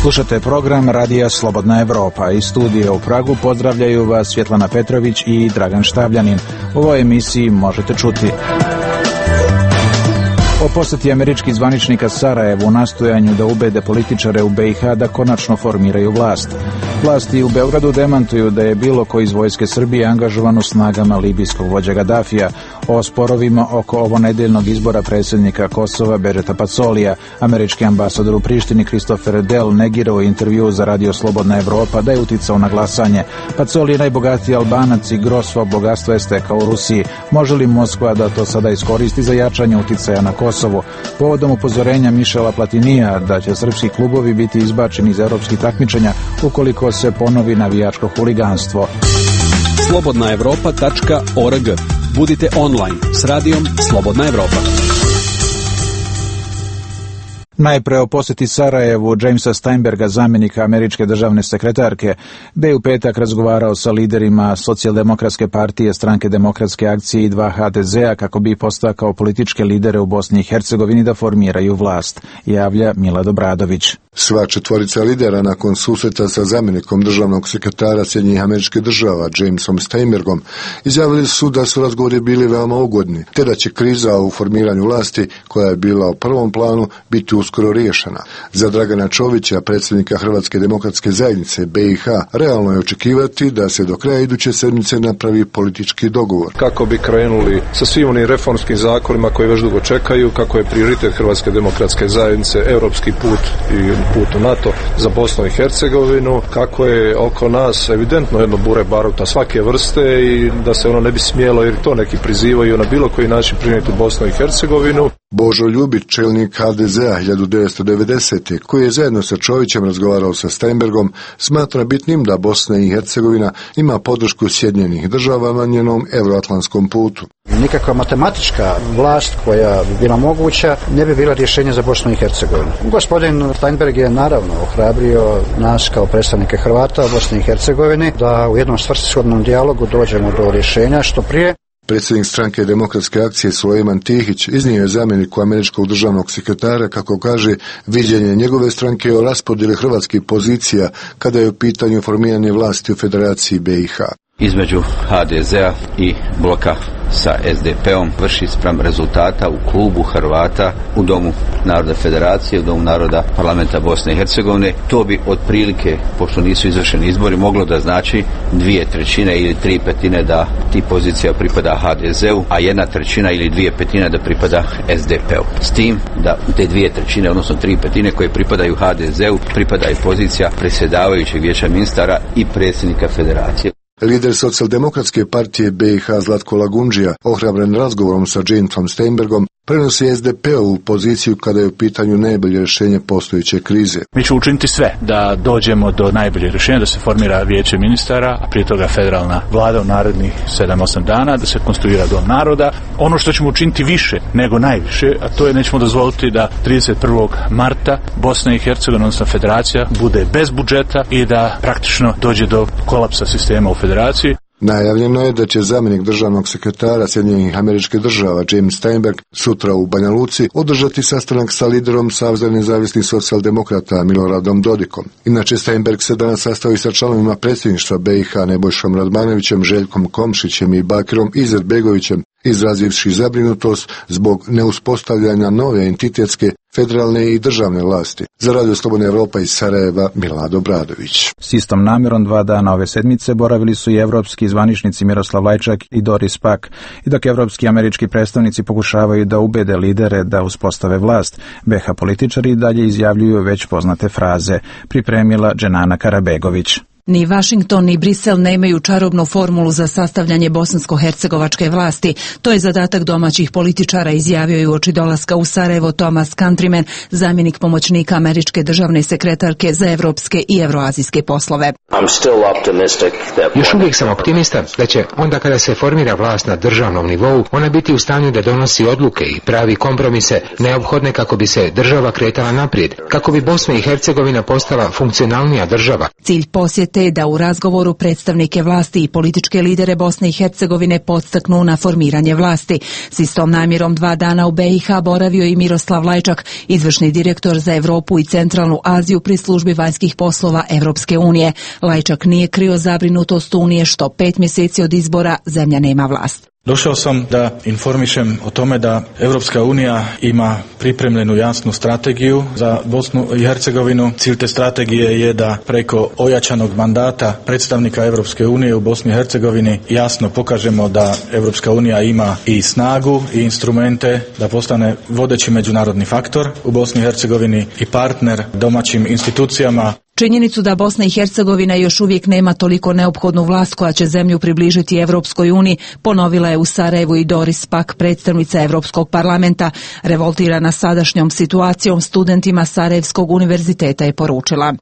Slušate program Radija Slobodna Evropa. Iz studija u Pragu pozdravljaju vas Svjetlana Petrović i Dragan Štabljanin. U ovoj emisiji možete čuti o posjeti američkih zvaničnika Sarajevu u nastojanju da ubede političare u BiH da konačno formiraju vlast. Vlasti u Beogradu demantuju da je bilo ko iz vojske Srbije angažovan u snagama libijskog vođa Gadafija. O sporovima oko ovonedeljnog izbora predsjednika Kosova Bedžeta Pacolija, američki ambasador u Prištini Christopher Dell negirao u intervju za Radio Slobodna Evropa da je uticao na glasanje. Pacoli je najbogatiji Albanac i gro svog bogatstva je stekao u Rusiji. Može li Moskva da to sada iskoristi za jačanje uticaja na Kosovu? Povodom upozorenja Mišela Platinija da će srpski klubovi biti izbačeni iz europskih takmičenja ukoliko se ponovi navijačko huliganstvo. slobodnaevropa.org. Budite online s radijom Slobodna Evropa. Najpre o posjeti Sarajevu Jamesa Steinberga, zamjenika američke državne sekretarke, da je u petak razgovarao sa liderima Socijaldemokratske partije, Stranke demokratske akcije i 2 HDZ-a kako bi postakao političke lidere u Bosni i Hercegovini da formiraju vlast, javlja Milad Obradović. Sva četvorica lidera nakon susreta sa zamjenikom državnog sekretara Sjedinjenih Američkih Država Jamesom Steinbergom izjavili su da su razgovori bili veoma ugodni, te da će kriza u formiranju vlasti, koja je bila u prvom planu, biti uskoro riješena. Za Dragana Čovića, predsjednika Hrvatske demokratske zajednice BiH, realno je očekivati da se do kraja iduće sedmice napravi politički dogovor. Kako bi krenuli sa svim onim reformskim zakonima koji već dugo čekaju, kako je prioritet Hrvatske demokratske zajednice europski put i put u NATO za Bosnu i Hercegovinu, kako je oko nas evidentno jedno bure baruta svake vrste i da se ono ne bi smjelo, jer to neki prizivaju na bilo koji način prinijeti u Bosnu i Hercegovinu. Božo Ljubić, čelnik HDZ-a 1990. koji je zajedno sa Čovićem razgovarao sa Steinbergom, smatra bitnim da Bosna i Hercegovina ima podršku Sjedinjenih Država na njenom euroatlantskom putu. Nikakva matematička vlast koja bi bila moguća ne bi bila rješenje za Bosnu i Hercegovinu. Gospodin Steinberg je naravno ohrabrio nas kao predstavnike Hrvata u Bosni i Hercegovini da u jednom svrsishodnom dijalogu dođemo do rješenja što prije. Predsjednik Stranke demokratske akcije Sulejman Tihić iznio je zamjeniku američkog državnog sekretara, kako kaže, viđenje njegove stranke o raspodjeli hrvatskih pozicija kada je u pitanju formiranje vlasti u Federaciji BiH. Između HDZ-a i bloka sa SDP-om vrši spram rezultata u klubu Hrvata u Domu naroda Federacije, u Domu naroda Parlamenta Bosne i Hercegovine. To bi otprilike, pošto nisu izvršeni izbori, moglo da znači 2/3 ili 3/5 da ti pozicija pripada HDZ-u, a 1/3 ili 2/5 da pripada SDP-u. S tim da te 2/3, odnosno 3/5 koje pripadaju HDZ-u, pripada i pozicija predsjedavajućeg vijeća ministara i predsjednika Federacije. Lider Socijaldemokratske partije BiH Zlatko Lagundžija, ohrabren razgovorom sa Jamesom Steinbergom, prenosi SDP-ovu poziciju kada je u pitanju najbolje rješenje postojeće krize. Mi ćemo učiniti sve da dođemo do najbolje rješenja, da se formira vijeće ministara, a prije toga federalna vlada u narednih 7-8 dana, da se konstruira dom naroda. Ono što ćemo učiniti više nego najviše, a to je nećemo dozvoliti da 31. marta Bosna i Hercegovina, odnosno Federacija, bude bez budžeta i da praktično dođe do kolapsa sistema u Federaciji. Najavljeno je da će zamjenik državnog sekretara Sjedinjenih Američkih Država James Steinberg sutra u Banja Luci održati sastanak sa liderom Saveza nezavisnih socijaldemokrata Miloradom Dodikom. Inače, Steinberg se danas sastao i sa članovima predsjedništva BiH Nebojšom Radmanovićem, Željkom Komšićem i Bakirom Izetbegovićem, izrazivši zabrinutost zbog neuspostavljanja nove entitetske, federalne i državne vlasti. Za Radio Slobodna Evropa iz Sarajeva, Milad Obradović. S istom namjerom 2 dana ove sedmice boravili su i evropski zvaničnici Miroslav Lajčak i Doris Pack, i dok evropski i američki predstavnici pokušavaju da ubede lidere da uspostave vlast, BiH političari dalje izjavljuju već poznate fraze, pripremila Dženana Karabegović. Ni Washington ni Brisel nemaju čarobnu formulu za sastavljanje bosansko-hercegovačke vlasti. To je zadatak domaćih političara, izjavio je uoči dolaska u Sarajevo Thomas Countryman, zamjenik pomoćnika američke državne sekretarke za evropske i evroazijske poslove. Još uvijek sam optimista da će, onda kada se formira vlast na državnom nivou, ona biti u stanju da donosi odluke i pravi kompromise neophodne kako bi se država kretala naprijed, kako bi Bosna i Hercegovina postala funkcionalnija država. Cilj posjeta te da u razgovoru predstavnike vlasti i političke lidere Bosne i Hercegovine podstaknu na formiranje vlasti. S istom namjerom 2 dana u BiH boravio i Miroslav Lajčak, izvršni direktor za Evropu i Centralnu Aziju pri službi vanjskih poslova Evropske unije. Lajčak nije krio zabrinutost Unije što 5 mjeseci od izbora zemlja nema vlast. Došao sam da informišem o tome da Europska unija ima pripremljenu jasnu strategiju za Bosnu i Hercegovinu. Cilj te strategije je da preko ojačanog mandata predstavnika Europske unije u Bosni i Hercegovini jasno pokažemo da Europska unija ima i snagu i instrumente da postane vodeći međunarodni faktor u Bosni i Hercegovini i partner domaćim institucijama. Činjenicu da Bosna i Hercegovina još uvijek nema toliko neophodnu vlast koja će zemlju približiti Evropskoj uniji, ponovila je u Sarajevu i Doris Pak, predstavnica Evropskog parlamenta. Revoltirana sadašnjom situacijom, studentima Sarajevskog univerziteta je poručila: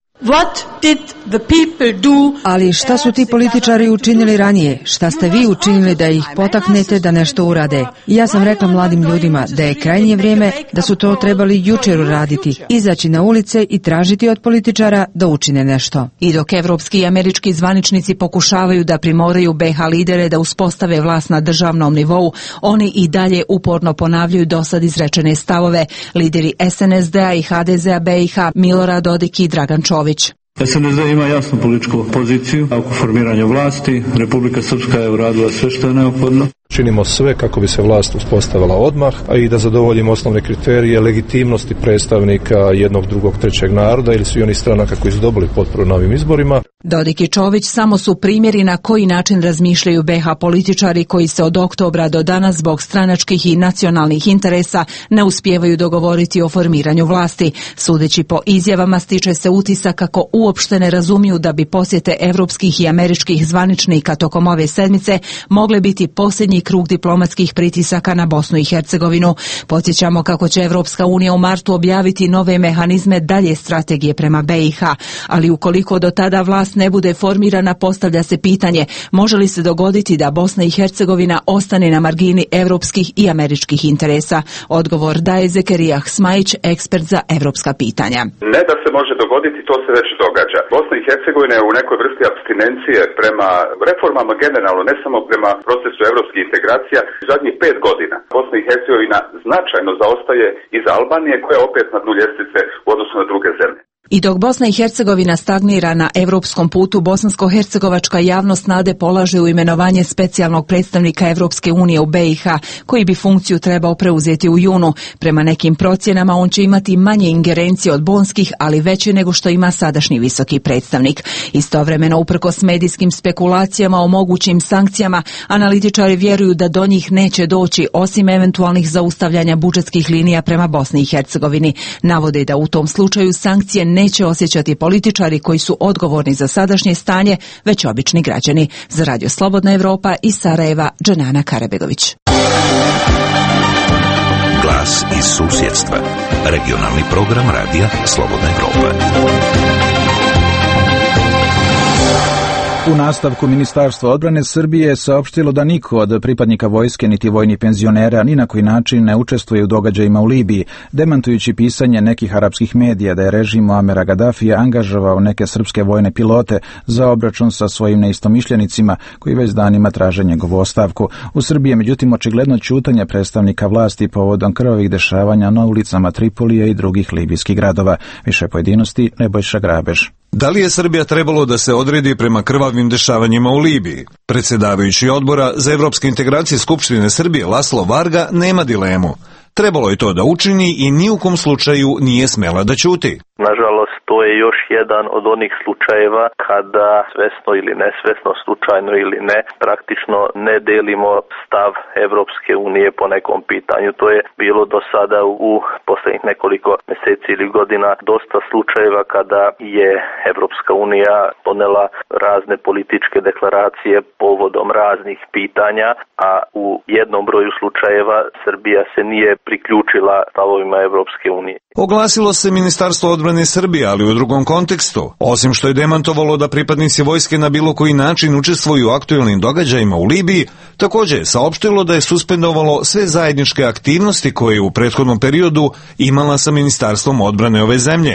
Ali šta su ti političari učinili ranije? Šta ste vi učinili da ih potaknete da nešto urade? Ja sam rekla mladim ljudima da je krajnje vrijeme da su to trebali jučer uraditi, izaći na ulice i tražiti od političara da učine nešto. I dok evropski i američki zvaničnici pokušavaju da primoraju BiH lidere da uspostave vlast na državnom nivou, oni i dalje uporno ponavljaju dosad izrečene stavove. Lideri SNSD-a i HDZ-a BiH Milorad Dodik i Dragan Čović. SNSD ima jasnu političku poziciju oko formiranja vlasti. Republika Srpska je uradila sve što je neophodno. Činimo sve kako bi se vlast uspostavila odmah, a i da zadovoljimo osnovne kriterije legitimnosti predstavnika jednog, drugog, trećeg naroda ili svi oni stranaka koji su dobili potporu na ovim izborima. Dodik i Čović samo su primjeri na koji način razmišljaju BiH političari koji se od oktobra do danas zbog stranačkih i nacionalnih interesa ne uspijevaju dogovoriti o formiranju vlasti. Sudeći po izjavama stiče se utisak kako uopšte ne razumiju da bi posjete evropskih i američkih zvaničnika tokom ove sedmice mogle biti posljednji krug diplomatskih pritisaka na Bosnu i Hercegovinu. Podsjećamo kako će Evropska unija u martu objaviti nove mehanizme dalje strategije prema BiH, ali ukoliko do tada vlast ne bude formirana, postavlja se pitanje može li se dogoditi da Bosna i Hercegovina ostane na margini evropskih i američkih interesa. Odgovor daje Zekerijah Smajić, ekspert za evropska pitanja. Ne da se može dogoditi, to se već događa. Bosna i Hercegovina je u nekoj vrsti apstinencije prema reformama generalno, ne samo prema procesu evropskih integracija. Zadnjih 5 godina Bosna i Hercegovina značajno zaostaje iza Albanije, koja je opet na dnu ljestvice u odnosu na druge zemlje. I dok Bosna i Hercegovina stagnira na evropskom putu, bosansko-hercegovačka javnost nade polaže u imenovanje specijalnog predstavnika Evropske unije u BiH, koji bi funkciju trebao preuzeti u junu. Prema nekim procjenama on će imati manje ingerencije od bonskih, ali veće nego što ima sadašnji visoki predstavnik. Istovremeno, uprkos medijskim spekulacijama o mogućim sankcijama, analitičari vjeruju da do njih neće doći osim eventualnih zaustavljanja budžetskih linija prema Bosni i Hercegovini. Navode da u tom slučaju sankcije neće osjećati političari koji su odgovorni za sadašnje stanje, već obični građani. Za Radio Slobodna Evropa iz Sarajeva, Dženana Karabegović. Glas iz susjedstva. Regionalni program Radija Slobodna Evropa. U nastavku Ministarstvo odbrane Srbije je saopštilo da niko od pripadnika vojske niti vojnih penzionera ni na koji način ne učestvuje u događajima u Libiji, demantujući pisanje nekih arapskih medija da je režim Muamera Gadafija angažovao neke srpske vojne pilote za obračun sa svojim neistomišljenicima koji već danima traže njegovu ostavku. U Srbiji je međutim očigledno ćutanje predstavnika vlasti povodom krvavih dešavanja na ulicama Tripolija i drugih libijskih gradova. Više pojedinosti Nebojša Grabež. Da li je Srbija trebalo da se odredi prema krvavim dešavanjima u Libiji? Predsjedavajući odbora za evropske integracije Skupštine Srbije Laslo Varga nema dilemu. Trebalo je to da učini i ni u kom slučaju nije smela da ćuti. Nažalost, to je još jedan od onih slučajeva kada svesno ili nesvesno, slučajno ili ne, praktično ne delimo stav Evropske unije po nekom pitanju. To je bilo do sada u posljednjih nekoliko mjeseci ili godina dosta slučajeva kada je Evropska unija donela razne političke deklaracije povodom raznih pitanja, a u jednom broju slučajeva Srbija se nije priključila stavovima Evropske unije. Oglasilo se Ministarstvo odbrane Srbije, ali u drugom kontekstu. Osim što je demantovalo da pripadnici vojske na bilo koji način učestvuju u aktuelnim događajima u Libiji, također je saopštilo da je suspendovalo sve zajedničke aktivnosti koje je u prethodnom periodu imala sa Ministarstvom odbrane ove zemlje.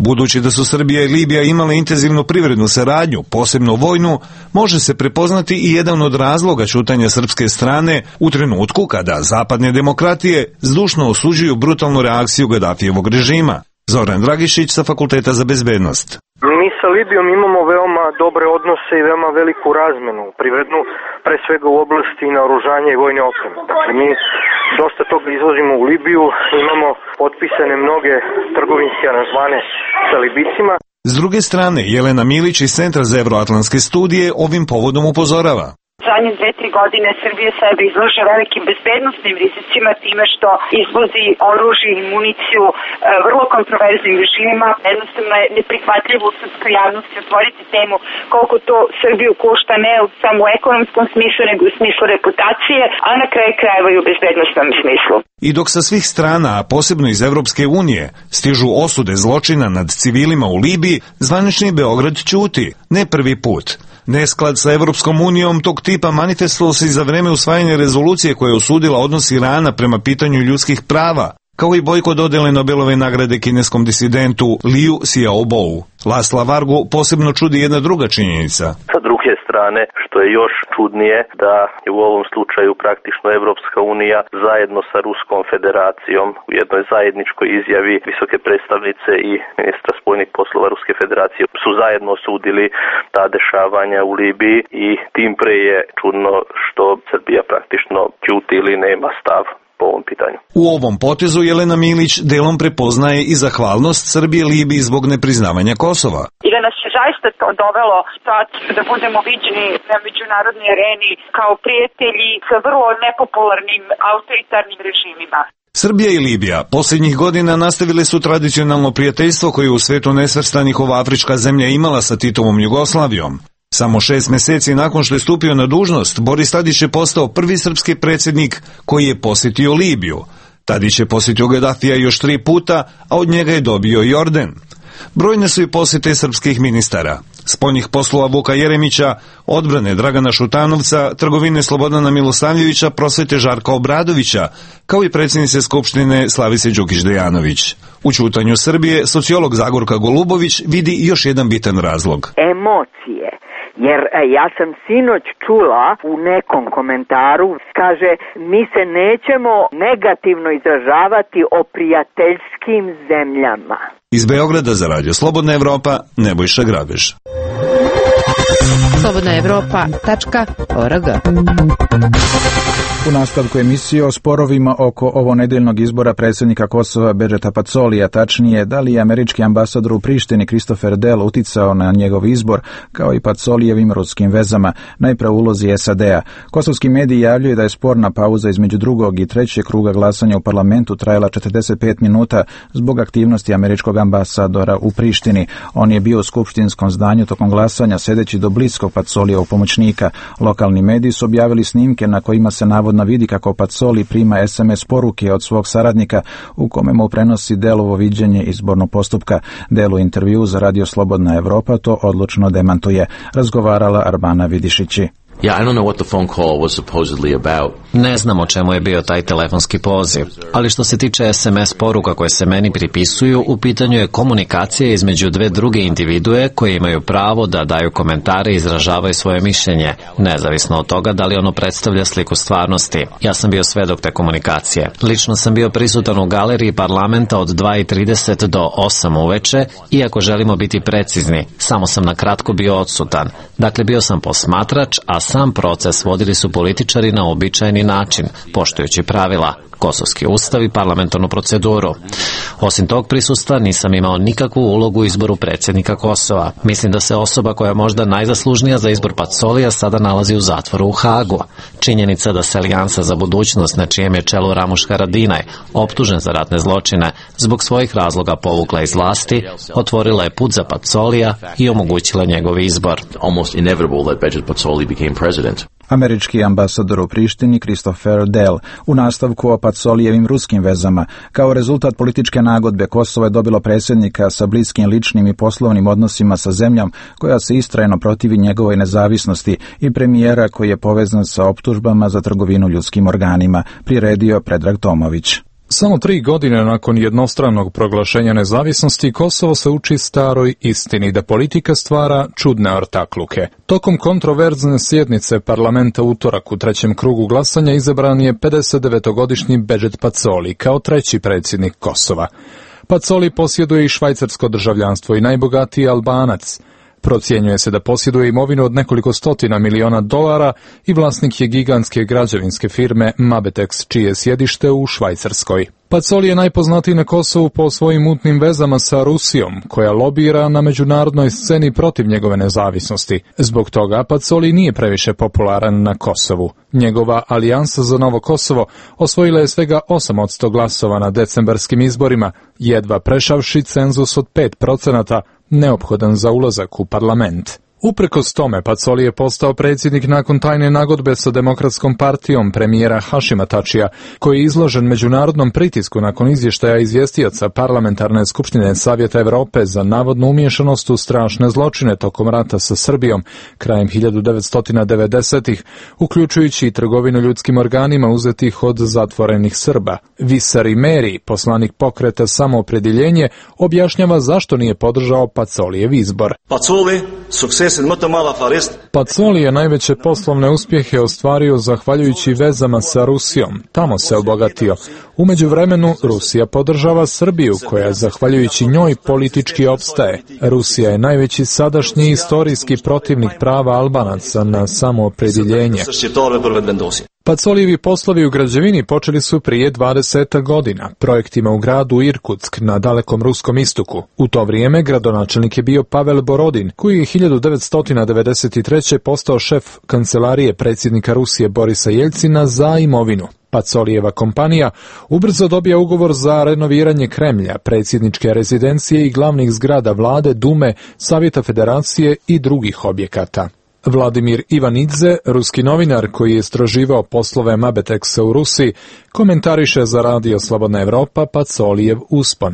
Budući da su Srbija i Libija imale intenzivnu privrednu saradnju, posebno vojnu, može se prepoznati i jedan od razloga ćutanja srpske strane u trenutku kada zapadne demokratije zdušno osuđuju brutalnu reakciju Gadafijevog režima. Zoran Dragišić sa Fakulteta za bezbednost. Mi sa Libijom imamo veoma dobre odnose i veoma veliku razmenu privrednu, pre svega u oblasti naoružanja i vojne opreme. Dakle, mi dosta toga izvozimo u Libiju, imamo potpisane mnoge trgovinske aranžmane sa Libicima. S druge strane, Jelena Milić iz Centra za evroatlantske studije ovim povodom upozorava. Zadnje 2-3 godine Srbija sebe izlaže velikim bezbednosnim rizicima time što izvozi oružje i municiju vrlo kontroverznim režimima. Jednostavno je neprihvatljivo u srpskoj javnosti otvoriti temu koliko to Srbiju košta ne samo u ekonomskom smislu nego u smislu reputacije, a na kraju krajeva i u bezbednostnom smislu. I dok sa svih strana, a posebno iz Evropske unije, stižu osude zločina nad civilima u Libiji, zvanični Beograd ćuti, ne prvi put. Nesklad sa Evropskom unijom tog tipa manifestovao se i za vreme usvajanja rezolucije koja je osudila odnos Irana prema pitanju ljudskih prava, kao i bojkot dodele Nobelove nagrade kineskom disidentu Liu Xiaobou. Lasla Vargu posebno čudi jedna druga činjenica. Sa druge strane, što je još čudnije, da je u ovom slučaju praktično Evropska unija zajedno sa Ruskom federacijom u jednoj zajedničkoj izjavi visoke predstavnice i ministra spoljnih poslova Ruske federacije su zajedno osudili ta dešavanja u Libiji i tim pre je čudno što Srbija praktično ćuti ili nema stav po ovom pitanju. U ovom potezu Jelena Milić delom prepoznaje i zahvalnost Srbije Libiji zbog nepriznavanja Kosova. I da nas je zaista to dovelo da budemo viđeni na međunarodnoj areni kao prijatelji sa vrlo nepopularnim autoritarnim režimima. Srbija i Libija posljednjih godina nastavile su tradicionalno prijateljstvo koje u svetu nesvrstanih ova afrička zemlja imala sa Titovom Jugoslavijom. Samo 6 meseci nakon što je stupio na dužnost, Boris Tadić je postao prvi srpski predsjednik koji je posjetio Libiju. Tadić je posjetio Gadafija još 3 puta, a od njega je dobio i orden. Brojne su i posjete srpskih ministara, spoljnih poslova Vuka Jeremića, odbrane Dragana Šutanovca, trgovine Slobodana Milosavljevića, prosvete Žarka Obradovića, kao i predsjednice Skupštine Slavice Đukić-Dejanović. U ćutanju Srbije sociolog Zagorka Golubović vidi još jedan bitan razlog. Emocije. Jer ja sam sinoć čula u nekom komentaru, kaže, mi se nećemo negativno izražavati o prijateljskim zemljama. Iz Beograda za Radio Slobodna Evropa, Nebojša Grabež. slobodnaevropa.org. U nastavku emisije o sporovima oko ovonedeljnog izbora predsjednika Kosova Bedžeta Pacolija, tačnije da li je američki ambasador u Prištini Christopher Dell uticao na njegov izbor, kao i Pacolijevim ruskim vezama, najpre u ulozi SAD-a. Kosovski mediji javljaju da je sporna pauza između drugog i trećeg kruga glasanja u parlamentu trajala 45 minuta zbog aktivnosti američkog ambasadora u Prištini. On je bio u skupštinskom zdanju tokom glasanja, sedeći do bliskog Pacolijevog pomoćnika. Lokalni mediji su objavili snimke na kojima se navodno vidi kako Pacoli prima SMS poruke od svog saradnika u kome mu prenosi Delovo viđenje izbornog postupka. Del u intervju za Radio Slobodna Evropa to odlučno demantuje. Razgovarala Arbana Vidišići. Ne znam o čemu je bio taj telefonski poziv, ali što se tiče SMS poruka koje se meni pripisuju, u pitanju je komunikacija između dve druge individue koje imaju pravo da daju komentare i izražavaju svoje mišljenje, nezavisno od toga da li ono predstavlja sliku stvarnosti. Ja sam bio svedok te komunikacije. Lično sam bio prisutan u galeriji parlamenta od 2:30 do 8 uveče, iako želimo biti precizni, samo sam na kratko bio odsutan. Dakle, bio sam posmatrač, a sam proces vodili su političari na običajni način, poštujući pravila, kosovski ustav i parlamentarnu proceduru. Osim tog prisustva nisam imao nikakvu ulogu u izboru predsjednika Kosova. Mislim da se osoba koja je možda najzaslužnija za izbor Pacolija sada nalazi u zatvoru u Hagu. Činjenica da se Alijansa za budućnost, na čijem je čelu Ramuš Haradinaj, optužen za ratne zločine, zbog svojih razloga povukla iz vlasti, otvorila je put za Pacolija i omogućila njegov izbor. Američki ambasador u Prištini Christopher Dell u nastavku o Pacolijevim ruskim vezama. Kao rezultat političke nagodbe Kosovo je dobilo predsjednika sa bliskim ličnim i poslovnim odnosima sa zemljom koja se istrajno protivi njegovoj nezavisnosti i premijera koji je povezan sa optužbama za trgovinu ljudskim organima, priredio Predrag Tomović. Samo 3 godine nakon jednostranog proglašenja nezavisnosti, Kosovo se uči staroj istini da politika stvara čudne ortakluke. Tokom kontroverzne sjednice parlamenta utorak u trećem krugu glasanja izabran je 59-godišnji Bedžet Pacoli kao treći predsjednik Kosova. Pacoli posjeduje i švajcarsko državljanstvo i najbogatiji Albanac. Procjenjuje se da posjeduje imovinu od nekoliko stotina miliona dolara i vlasnik je gigantske građevinske firme Mabetex, čije je sjedište u Švajcarskoj. Pacoli je najpoznatiji na Kosovu po svojim mutnim vezama sa Rusijom, koja lobira na međunarodnoj sceni protiv njegove nezavisnosti. Zbog toga Pacoli nije previše popularan na Kosovu. Njegova Alijansa za Novo Kosovo osvojila je svega 8% glasova na decembarskim izborima, jedva prešavši cenzus od 5%, neophodan za ulazak u parlament. Uprkos tome, Pacoli je postao predsjednik nakon tajne nagodbe sa Demokratskom partijom premijera Hašima Tačija, koji je izložen međunarodnom pritisku nakon izvještaja izvjestioca Parlamentarne skupštine Savjeta Evrope za navodnu umiješanost u strašne zločine tokom rata sa Srbijom krajem 1990-ih, uključujući i trgovinu ljudskim organima uzetih od zatvorenih Srba. Visari Meri, poslanik pokreta Samoopredjeljenje, objašnjava zašto nije podržao Pacolijev izbor. Pacoli je najveće poslovne uspjehe ostvario zahvaljujući vezama sa Rusijom. Tamo se obogatio. U međuvremenu Rusija podržava Srbiju, koja zahvaljujući njoj politički opstaje. Rusija je najveći sadašnji istorijski protivnik prava Albanaca na samoopredjeljenje. Pacolijevi poslovi u građevini počeli su prije 20 godina, projektima u gradu Irkutsk na dalekom ruskom istoku. U to vrijeme gradonačelnik je bio Pavel Borodin, koji je 1993. postao šef kancelarije predsjednika Rusije Borisa Jeljcina za imovinu. Pacolijeva kompanija ubrzo dobija ugovor za renoviranje Kremlja, predsjedničke rezidencije i glavnih zgrada vlade, Dume, Savjeta Federacije i drugih objekata. Vladimir Ivanidze, ruski novinar koji je istraživao poslove Mabetexa u Rusiji, komentariše za radio Slobodna Evropa Pacolijev uspon.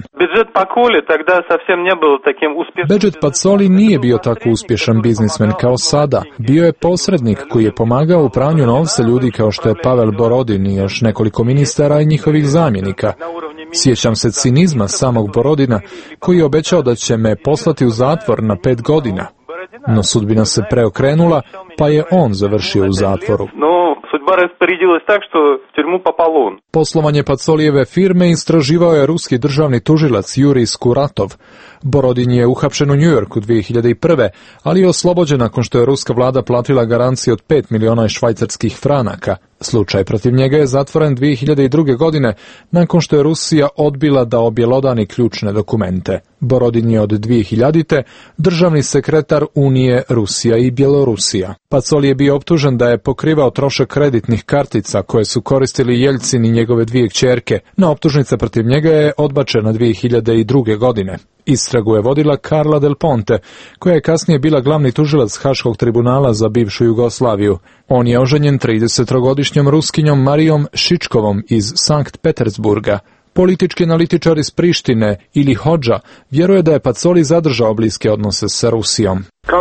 Bedžet Pacoli nije bio tako uspješan biznismen kao sada. Bio je posrednik koji je pomagao u pranju novca ljudi kao što je Pavel Borodin i još nekoliko ministara i njihovih zamjenika. Sjećam se cinizma samog Borodina koji je obećao da će me poslati u zatvor na 5 godina. No sudbina se preokrenula, pa je on završio u zatvoru. Poslovanje Pacolijeve firme istraživao je ruski državni tužilac Jurij Skuratov. Borodin je uhapšen u Njujorku 2001. ali je oslobođen nakon što je ruska vlada platila garanciju od 5 miliona švajcarskih franaka. Slučaj protiv njega je zatvoren 2002. godine nakon što je Rusija odbila da objelodani ključne dokumente. Borodin je od 2000. državni sekretar Unije Rusija i Bjelorusija. Pacoli je bio optužen da je pokrivao trošak kreditnih kartica koje su koristili Jeljcin i njegove dvije kćerke, no optužnica protiv njega je odbačena 2002. godine. Istragu je vodila Carla Del Ponte, koja je kasnije bila glavni tužilac Haškog tribunala za bivšu Jugoslaviju. On je oženjen 30-godišnjom Ruskinjom Marijom Šičkovom iz Sankt Petersburga. Politički analitičar iz Prištine ili Hodža vjeruje da je Pacoli zadržao bliske odnose sa Rusijom.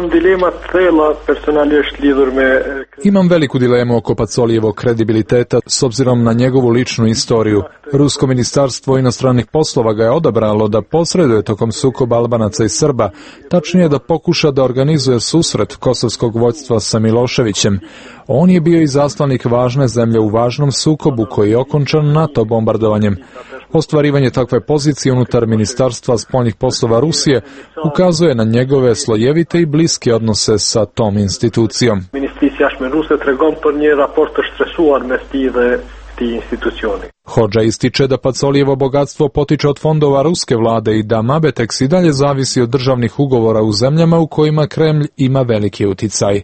Imam veliku dilemu oko Pacolijevog kredibiliteta s obzirom na njegovu ličnu istoriju. Rusko ministarstvo inostranih poslova ga je odabralo da posreduje tokom sukoba Albanaca i Srba, tačnije da pokuša da organizuje susret kosovskog vođstva sa Miloševićem. On je bio i zaslanik važne zemlje u važnom sukobu koji je okončan NATO bombardovanjem. Ostvarivanje takve pozicije unutar Ministarstva spoljnih poslova Rusije ukazuje na njegove slojevite i bliske odnose sa tom institucijom. Hodža ističe da Pacolijevo bogatstvo potiče od fondova ruske vlade i da Mabetex i dalje zavisi od državnih ugovora u zemljama u kojima Kremlj ima veliki uticaj.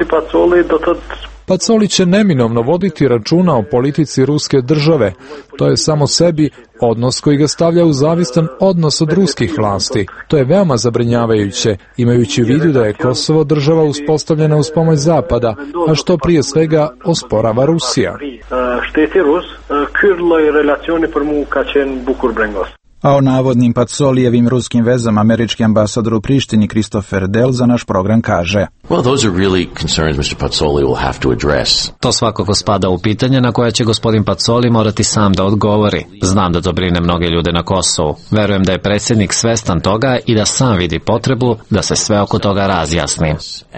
Pacoli će neminovno voditi računa o politici ruske države. To je samo sebi odnos koji ga stavlja u zavistan odnos od ruskih vlasti. To je veoma zabrinjavajuće, imajući u vidu da je Kosovo država uspostavljena uz pomoć Zapada, a što prije svega osporava Rusija. A o navodnim Pacolijevim ruskim vezama američki ambasador u Prištini Christopher Dell za naš program kaže: To svakako spada u pitanje na koje će gospodin Pacoli morati sam da odgovori. Znam da to brine mnoge ljude na Kosovu. Verujem da je predsjednik svestan toga i da sam vidi potrebu da se sve oko toga razjasni.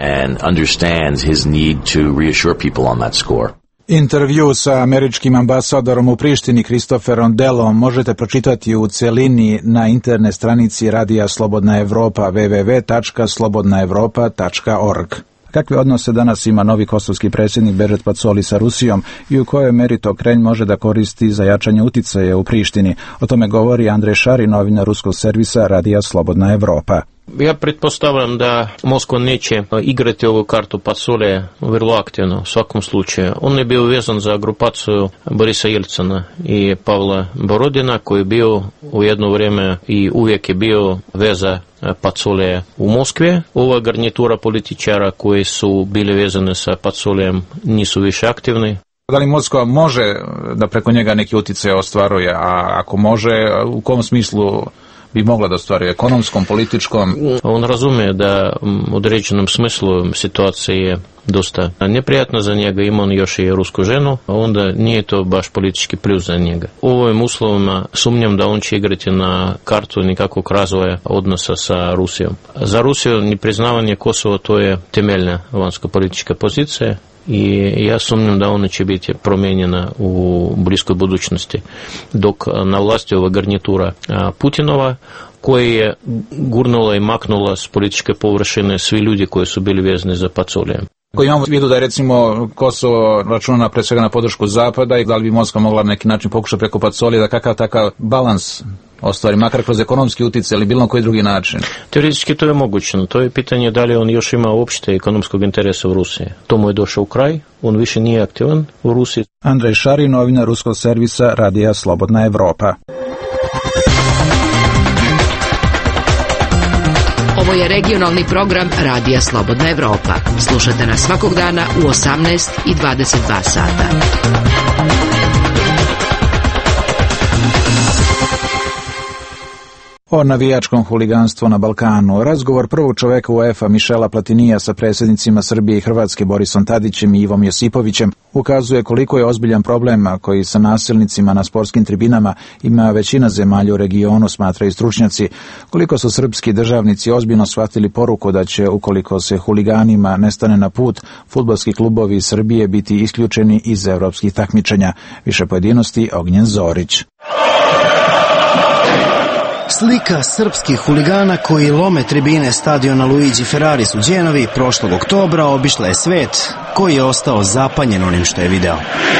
Intervju sa američkim ambasadorom u Prištini Christopherom Dellom možete pročitati u celini na internet stranici Radija Slobodna Evropa www.slobodnaevropa.org. Kakve odnose danas ima novi kosovski predsjednik Bežet Pacoli sa Rusijom i u kojoj meri to Krelj može da koristi za jačanje uticaja u Prištini? O tome govori Andrej Šari, novinar ruskog servisa Radija Slobodna Evropa. Ja pretpostavljam da Moskva neće igrati ovu kartu Pacolija vrlo aktivno u svakom slučaju. On je bio vezan za grupaciju Borisa Jelcina i Pavla Borodina, koji je bio u jedno vrijeme i uvijek je bio veza Pacolija u Moskvi. Ova garnitura političara koji su bili vezani sa Pacolijem nisu više aktivni. Da li Moskva može da preko njega neki utjecaj ostvaruje, a ako može, u kom smislu bi mogla da ostvaruje, ekonomskom, političkom? On razumije da u određenom smislu situacija je dosta neprijatna za njega, ima on još i rusku ženu, a onda nije to baš politički plus za njega. U ovim uslovima sumnjam da on će igrati na kartu nikakvog razvoja odnosa sa Rusijom. Za Rusiju nepriznavanje Kosova to je temeljna vanjsko politička pozicija i ja sumnjam da ona će biti promijenjena u bliskoj budućnosti, dok na vlasti ova garnitura Putinova, koja je gurnula i maknula s političke površine svi ljudi koji su bili vezani za Pacolijem. Ako imamo u vidu da je recimo Kosovo računa pre svega na podršku Zapada i da li bi Moskva mogla na neki način pokušati preko Pacolija da kakav takav balans ostvari, makar kroz ekonomski utjecaj ili bilo na koji drugi način? Teoretički to je moguće, to je pitanje da li on još ima uopšte ekonomskog interesa u Rusiji. To mu je došao u kraj, on više nije aktivan u Rusiji. Andrej Šari, novinar ruskog servisa Radija Slobodna Evropa. Ovo je regionalni program Radija Slobodna Evropa. Slušajte nas svakog dana u 18 i 22 sata. O navijačkom huliganstvu na Balkanu. Razgovor prvog čoveka UEFA Mišela Platinija sa predsjednicima Srbije i Hrvatske Borisom Tadićem i Ivom Josipovićem ukazuje koliko je ozbiljan problem koji sa nasilnicima na sportskim tribinama ima većina zemalja u regionu, smatraju stručnjaci, koliko su srpski državnici ozbiljno shvatili poruku da će, ukoliko se huliganima ne stane na put, fudbalski klubovi Srbije biti isključeni iz evropskih takmičenja. Više pojedinosti Ognjen Zorić. Slika srpskih huligana koji lome tribine stadiona Luigi Ferraris u Đenovi prošlog oktobra obišla je svet, koji je ostao zapanjen onim što je video.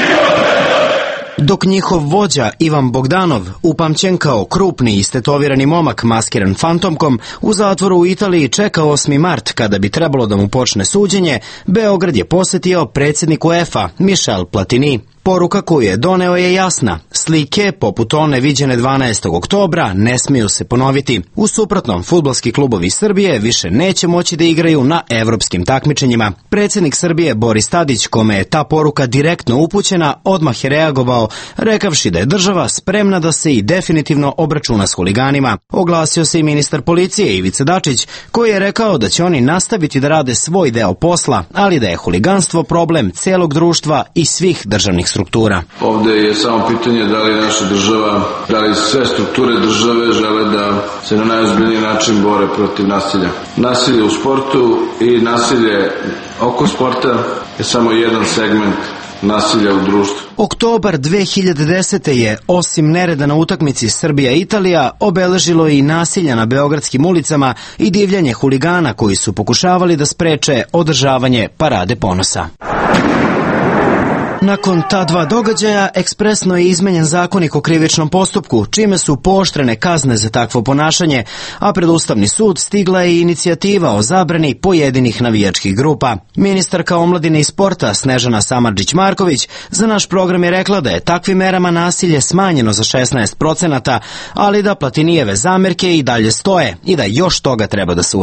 Dok njihov vođa Ivan Bogdanov, upamćen kao krupni i istetovirani momak maskiran fantomkom, u zatvoru u Italiji čeka 8. mart kada bi trebalo da mu počne suđenje, Beograd je posjetio predsjednik UEFA Michel Platini. Poruka koju je doneo je jasna. Slike, poput one viđene 12. oktobra, ne smiju se ponoviti. U suprotnom, fudbalski klubovi Srbije više neće moći da igraju na evropskim takmičenjima. Predsjednik Srbije Boris Tadić, kome je ta poruka direktno upućena, odmah je reagovao, rekavši da je država spremna da se i definitivno obračuna s huliganima. Oglasio se i ministar policije Ivica Dačić, koji je rekao da će oni nastaviti da rade svoj deo posla, ali da je huliganstvo problem celog društva i svih državnih struktura. Ovdje je samo pitanje da li naša država, da li sve strukture države žele da se na najozbiljniji način bore protiv nasilja. Nasilje u sportu i nasilje oko sporta je samo jedan segment nasilja u društvu. Oktobar 2010. je, osim nereda na utakmici Srbija-Italija, obeležilo i nasilja na beogradskim ulicama i divljanje huligana koji su pokušavali da spreče održavanje Parade ponosa. Nakon ta dva događaja, ekspresno je izmenjen zakonik o krivičnom postupku, čime su pooštrene kazne za takvo ponašanje, a pred Ustavni sud stigla je inicijativa o zabrani pojedinih navijačkih grupa. Ministarka omladine i sporta Snežana Samardžić-Marković za naš program je rekla da je takvim merama nasilje smanjeno za 16%, ali da Platinijeve zamerke i dalje stoje i da još toga treba da se urađi.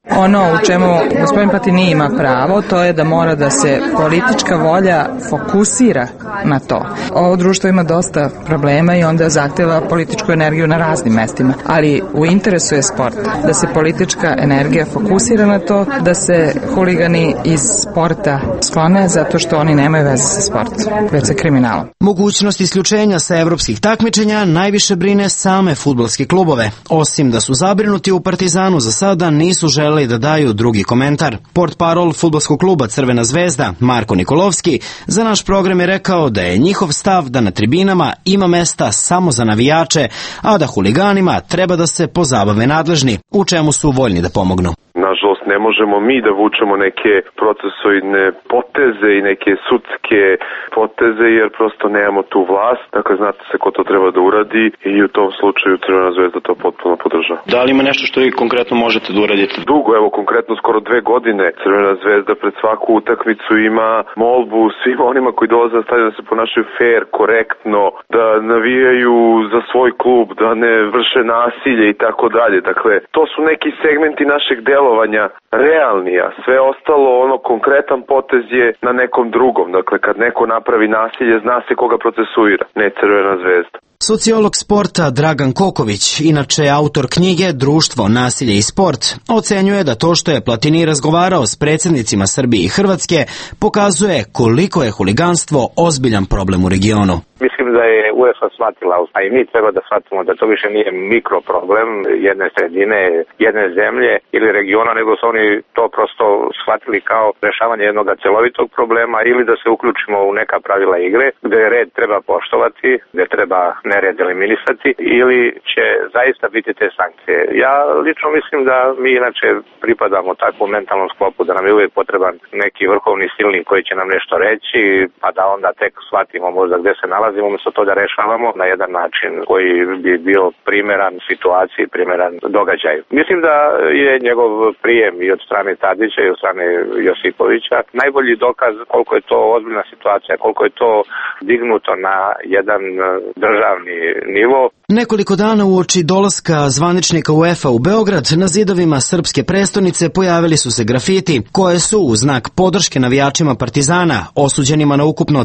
Ono u čemu gospodin Platini ima pravo, to je da mora da se politička volja fokusira na to. Ovo društvo ima dosta problema i onda zahteva političku energiju na raznim mestima, ali u interesu je sport, da se politička energija fokusira na to, da se huligani iz sporta sklone zato što oni nemaju veze sa sportom, već sa kriminalom. Mogućnost isključenja sa evropskih takmičenja najviše brine same fudbalske klubove. Osim da su zabrinuti u Partizanu, za sada nisu želeli da daju drugi komentar. Portparol fudbalskog kluba Crvena zvezda, Marko Nikolovski, za naš program je rekao da je njihov stav da na tribinama ima mesta samo za navijače, a da huliganima treba da se pozabave nadležni, u čemu su voljni da pomognu. Nažalost, ne možemo mi da vučemo neke procesuidne poteze i neke sudske poteze, jer prosto nemamo tu vlast. Dakle, znate se ko to treba da uradi i u tom slučaju Crvena zvezda to potpuno podržava. Da li ima nešto što vi konkretno možete da uradite? Dugo, evo konkretno skoro 2 godine, Crvena zvezda pred svaku utakmicu ima molbu svima onima koji dolaze na stadion da se ponašaju fair, korektno, da navijaju za svoj klub, da ne vrše nasilje i tako dalje. Dakle, to su neki segmenti našeg delovanja realnija. Sve ostalo, ono konkretan potez je na nekom drugom. Dakle, kad neko napravi nasilje, zna se koga procesuira, ne Crvena zvezda. Sociolog sporta Dragan Koković, inače autor knjige Društvo, nasilje i sport, ocenjuje da to što je Platini razgovarao s predsjednicima Srbije i Hrvatske pokazuje koliko je huliganstvo ozbiljan problem u regionu. Mislim da je UEFA shvatila, a i mi treba da shvatimo da to više nije mikroproblem jedne sredine, jedne zemlje ili regiona, nego su oni to prosto shvatili kao rešavanje jednog celovitog problema ili da se uključimo u neka pravila igre gde red treba poštovati, gde treba nered eliminisati ili će zaista biti te sankcije. Ja lično mislim da mi inače pripadamo takvom mentalnom sklopu da nam je uvijek potreban neki vrhovni silnik koji će nam nešto reći, pa da onda tek shvatimo možda gde se nalazimo, umjesto to da rešavamo na jedan način koji bi bio primeran situaciji, primeran događaju. Mislim da je njegov prijem i od strane Tadića i od strane Josipovića najbolji dokaz koliko je to ozbiljna situacija, koliko je to dignuto na jedan državni nivo. Nekoliko dana uoči dolaska zvaničnika UEFA u Beograd, na zidovima srpske prestonice pojavili su se grafiti koje su u znak podrške navijačima Partizana, osuđenima na ukupno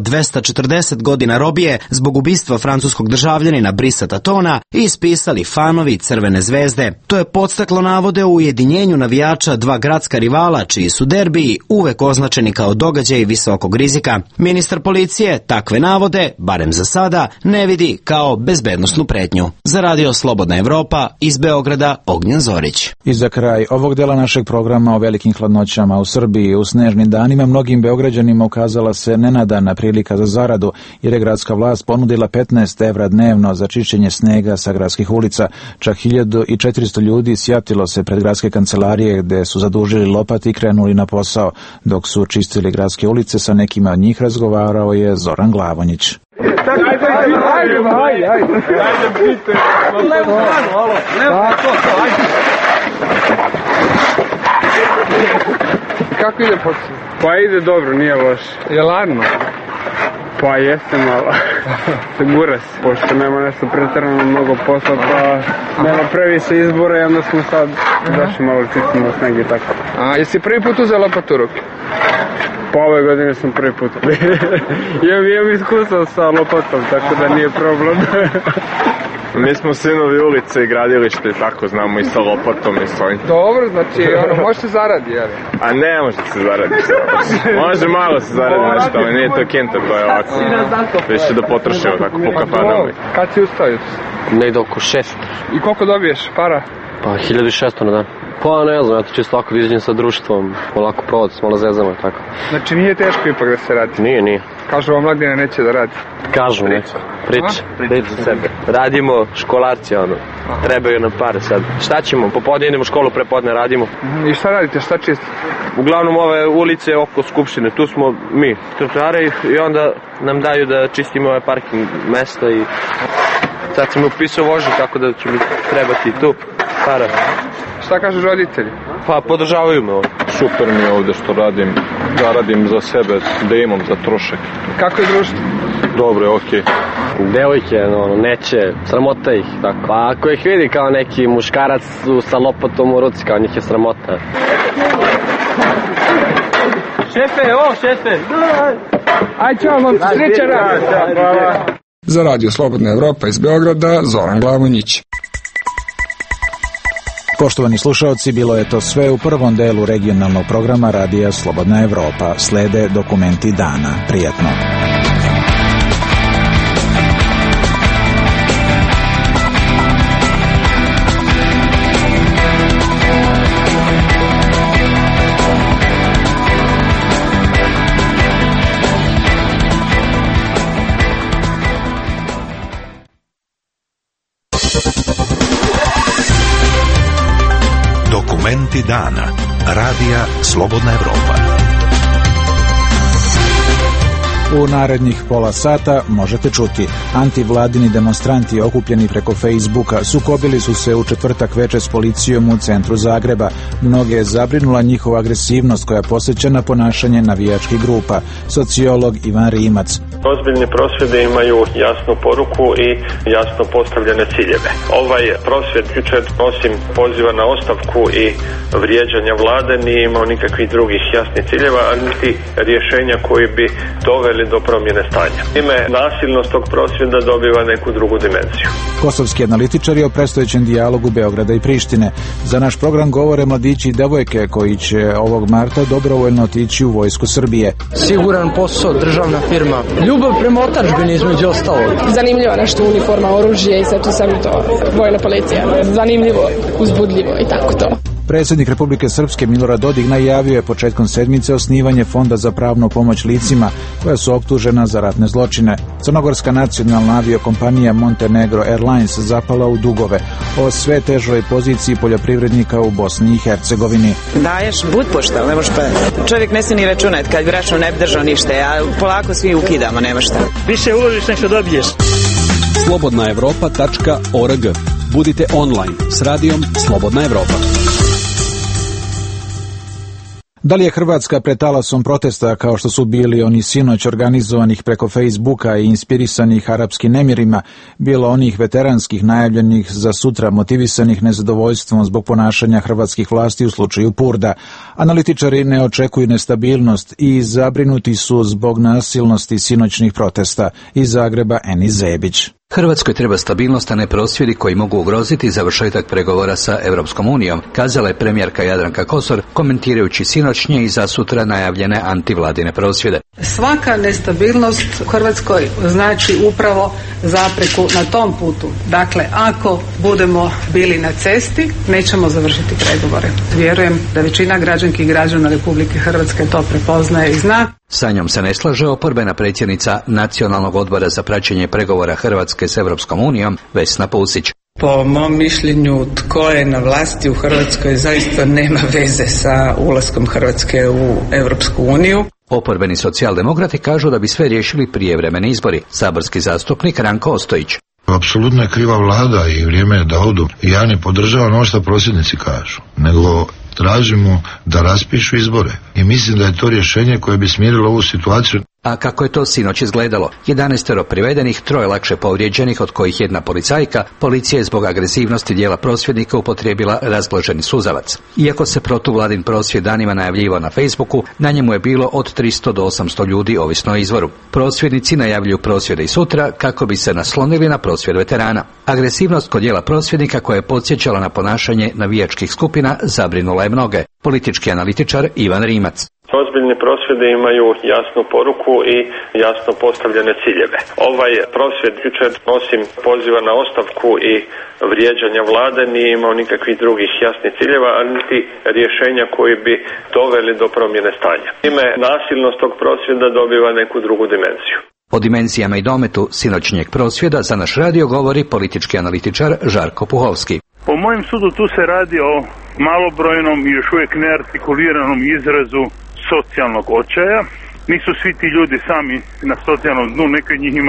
240 godina robije zbog ubistva francuskog državljanina Brisa Tatona, ispisali fanovi Crvene zvezde. To je podstaklo navode o ujedinjenju navijača dva gradska rivala, čiji su derbiji uvek označeni kao događaj visokog rizika. Ministar policije takve navode, barem za sada, ne vidi kao bezbednosnu pretnju. Za Radio Slobodna Evropa, iz Beograda, Ognjen Zorić. I za kraj ovog dela našeg programa o velikim hladnoćama u Srbiji u snežnim danima mnogim Beograđanima ukazala se nenadana prilika za zaradu, jer je gradska vlast ponudila 15 evra dnevno za čišćenje snega sa gradskih ulica. Čak 1400 ljudi sjatilo se pred gradske kancelarije gde su zadužili lopati i krenuli na posao. Dok su čistili gradske ulice, sa nekima od njih razgovarao je Zoran Glavonjić. Kako ide posao? Pa ide dobro, nije loše. Je ladno? Pa jeste malo. Gura se, pošto nema nešto pretrano mnogo posla, pa nema previše izbora i onda smo sad došli malo čistimo sneg i tako. A jesi prvi put uzela lopatu u ruke? Pa ove godine sam prvi put. Imam iskustvo sa lopatom, tako da nije problem. Mi smo sinovi ulice i gradilište i tako znamo i sa lopatom i s ovim. Dobro, znači može se zaradi, jel? A ne može se zaradi. Može malo se zaradi nešto, ali nije to kinta, to je ovako. Više da potrošimo tako po kafanama. Kad si ustao jutros? Negde oko 6. I koliko dobiješ para? Pa 1600 na dan. Pa ne znam, ja to čisto ovako izađem sa društvom, polako provod, malo zezamo i tako. Znači nije teško ipak da se radi? Nije. Kažu vam mladine neće da radi? Kažu neko. Priča za sebe. Radimo školarci, trebaju nam pare sad. Šta ćemo? Popodne idemo u školu, prepodne radimo. I šta radite? Šta čistite? Uglavnom ove ulice oko Skupštine, tu smo mi, trotoare, i onda nam daju da čistimo ove parking mesta i sad sam upisao vožnju, tako da će mi trebati tu para. Šta kažu roditelji? Pa podržavaju me ovo. Super mi je ovde što radim, da radim za sebe, da imam za trošak. Kako je društvo? Dobro je, okej. devojke, neće, sramota ih, tako. Pa ako ih vidi kao neki muškarac sa lopatom u ruci, kao njih je sramota. Šefe! Aj, čao vam, sreća rad! Za Radio Slobodna Evropa iz Beograda, Zoran Glavonjić. Poštovani slušaoci, bilo je to sve u prvom delu regionalnog programa Radija Slobodna Evropa. Slede dokumenti dana. Prijatno. Dokumenti dana. Radija Slobodna Evropa. U narednih pola sata možete čuti: antivladini demonstranti okupljeni preko Facebooka sukobili su se u četvrtak veče s policijom u centru Zagreba. Mnoge je zabrinula njihova agresivnost koja posjeća na ponašanje navijačkih grupa. Sociolog Ivan Rimac. Ozbiljni prosvjede imaju jasnu poruku i jasno postavljene ciljeve. Ovaj prosvjed jučer, osim poziva na ostavku i vrijeđanja vlade, nije imao nikakvih drugih jasnih ciljeva, a niti rješenja koji bi doveli do promjene stanja. Time nasilnost tog prosvjeda dobiva neku drugu dimenziju. Kosovski analitičari o predstojećem dijalogu Beograda i Prištine. Za naš program govore mladići i devojke koji će ovog marta dobrovoljno otići u vojsku Srbije. Siguran posao, državna firma. Ljubav prema otadžbini između ostalog. Zanimljivo nešto, uniforma, oružje i sve to sam to. Vojna policija. Zanimljivo, uzbudljivo i tako to. Predsjednik Republike Srpske Milorad Dodik najavio je početkom sedmice osnivanje Fonda za pravnu pomoć licima koja su optužena za ratne zločine. Crnogorska nacionalna aviokompanija Montenegro Airlines zapala u dugove o sve težoj poziciji poljoprivrednika u Bosni i Hercegovini. Daješ, bud pošta, ne možeš pa. Čovjek ne smije ni računati, kad bi račun ne bi držao ništa, a polako svi ukidamo, nema šta. Više uložiš nešto dobiješ. slobodnaevropa.org. Budite online s radijom Slobodna Evropa. Da li je Hrvatska pred talasom protesta kao što su bili oni sinoć organizovanih preko Facebooka i inspirisanih arapskim nemirima, bilo onih veteranskih najavljenih za sutra motivisanih nezadovoljstvom zbog ponašanja hrvatskih vlasti u slučaju Purda? Analitičari ne očekuju nestabilnost i zabrinuti su zbog nasilnosti sinoćnih protesta. Iz Zagreba Eni Zebić. Hrvatskoj treba stabilnost, a ne prosvjedi koji mogu ugroziti završetak pregovora sa Europskom unijom, kazala je premijerka Jadranka Kosor, komentirajući sinoćnje i za sutra najavljene antivladine prosvjede. Svaka nestabilnost u Hrvatskoj znači upravo zapreku na tom putu. Dakle, ako budemo bili na cesti, nećemo završiti pregovore. Vjerujem da većina građanki i građana Republike Hrvatske to prepoznaje i zna. Sa njom se ne slaže oporbena predsjednica Nacionalnog odbora za praćenje pregovora Hrvatske s Europskom unijom, Vesna Pusić. Po mom mišljenju, tko je na vlasti u Hrvatskoj zaista nema veze sa ulaskom Hrvatske u Europsku uniju. Oporbeni socijaldemokrati kažu da bi sve riješili prijevremeni izbori. Saborski zastupnik Ranko Ostojić. Apsolutno je kriva vlada i vrijeme je da odu. Ja ne podržavam ono što prosvjednici kažu, nego tražimo da raspišu izbore. I mislim da je to rješenje koje bi smirilo ovu situaciju. A kako je to sinoć izgledalo? 11 privedenih, 3 lakše povrijeđenih, od kojih 1 policajka. Policija je zbog agresivnosti dijela prosvjednika upotrijebila razblaženi suzavac. Iako se protuvladin prosvjed danima najavljivao na Facebooku, na njemu je bilo od 300 do 800 ljudi, ovisno o izvoru. Prosvjednici najavljuju prosvjede i sutra kako bi se naslonili na prosvjed veterana. Agresivnost kod dijela prosvjednika koja je podsjećala na ponašanje navijačkih skupina zabrinula je mnoge. Politički analitičar Ivan Rimac. Ozbiljni prosvjede imaju jasnu poruku i jasno postavljene ciljeve. Ovaj prosvjed jučer, osim poziva na ostavku i vrijeđanja vlade, nije imao nikakvih drugih jasnih ciljeva, a niti rješenja koji bi doveli do promjene stanja. Time nasilnost tog prosvjeda dobiva neku drugu dimenziju. O dimenzijama i dometu sinoćnjeg prosvjeda za naš radio govori politički analitičar Žarko Puhovski. Po mojem sudu tu se radi o malobrojnom i još uvijek neartikuliranom izrazu socijalnog očaja. Nisu svi ti ljudi sami na socijalnom dnu, neki od njih imaju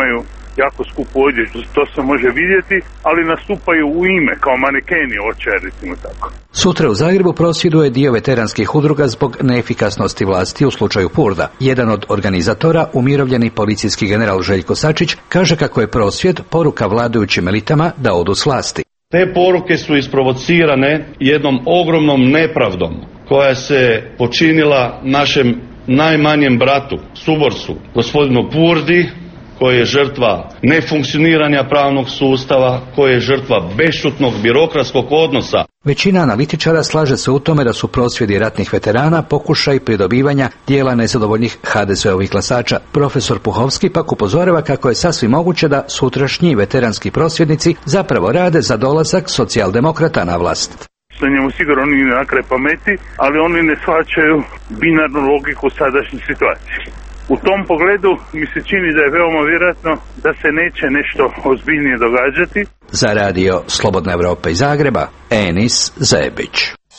jako skupu odjeću, to se može vidjeti, ali nastupaju u ime, kao manekeni očaja, recimo tako. Sutra u Zagrebu prosvjeduje dio veteranskih udruga zbog neefikasnosti vlasti u slučaju Purda. Jedan od organizatora, umirovljeni policijski general Željko Sačić, kaže kako je prosvjed poruka vladajućim elitama da odu s vlasti. Te poruke su isprovocirane jednom ogromnom nepravdom koja se počinila našem najmanjem bratu, suborcu, gospodinu Purdi, koji je žrtva nefunkcioniranja pravnog sustava, koji je žrtva bešćutnog birokratskog odnosa. Većina analitičara slaže se u tome da su prosvjedi ratnih veterana pokušaj pridobivanja dijela nezadovoljnih HDZ-ovih glasača. Profesor Puhovski pak upozorava kako je sasvim moguće da sutrašnji veteranski prosvjednici zapravo rade za dolazak socijaldemokrata na vlast. Sa njemu sigurno nije na kraj pameti, ali oni ne shvaćaju binarnu logiku sadašnje situacije. U tom pogledu mi se čini da je veoma vjerojatno da se neće nešto ozbiljnije događati. Za radio Slobodna Evropa iz Zagreba, Enis Zebić.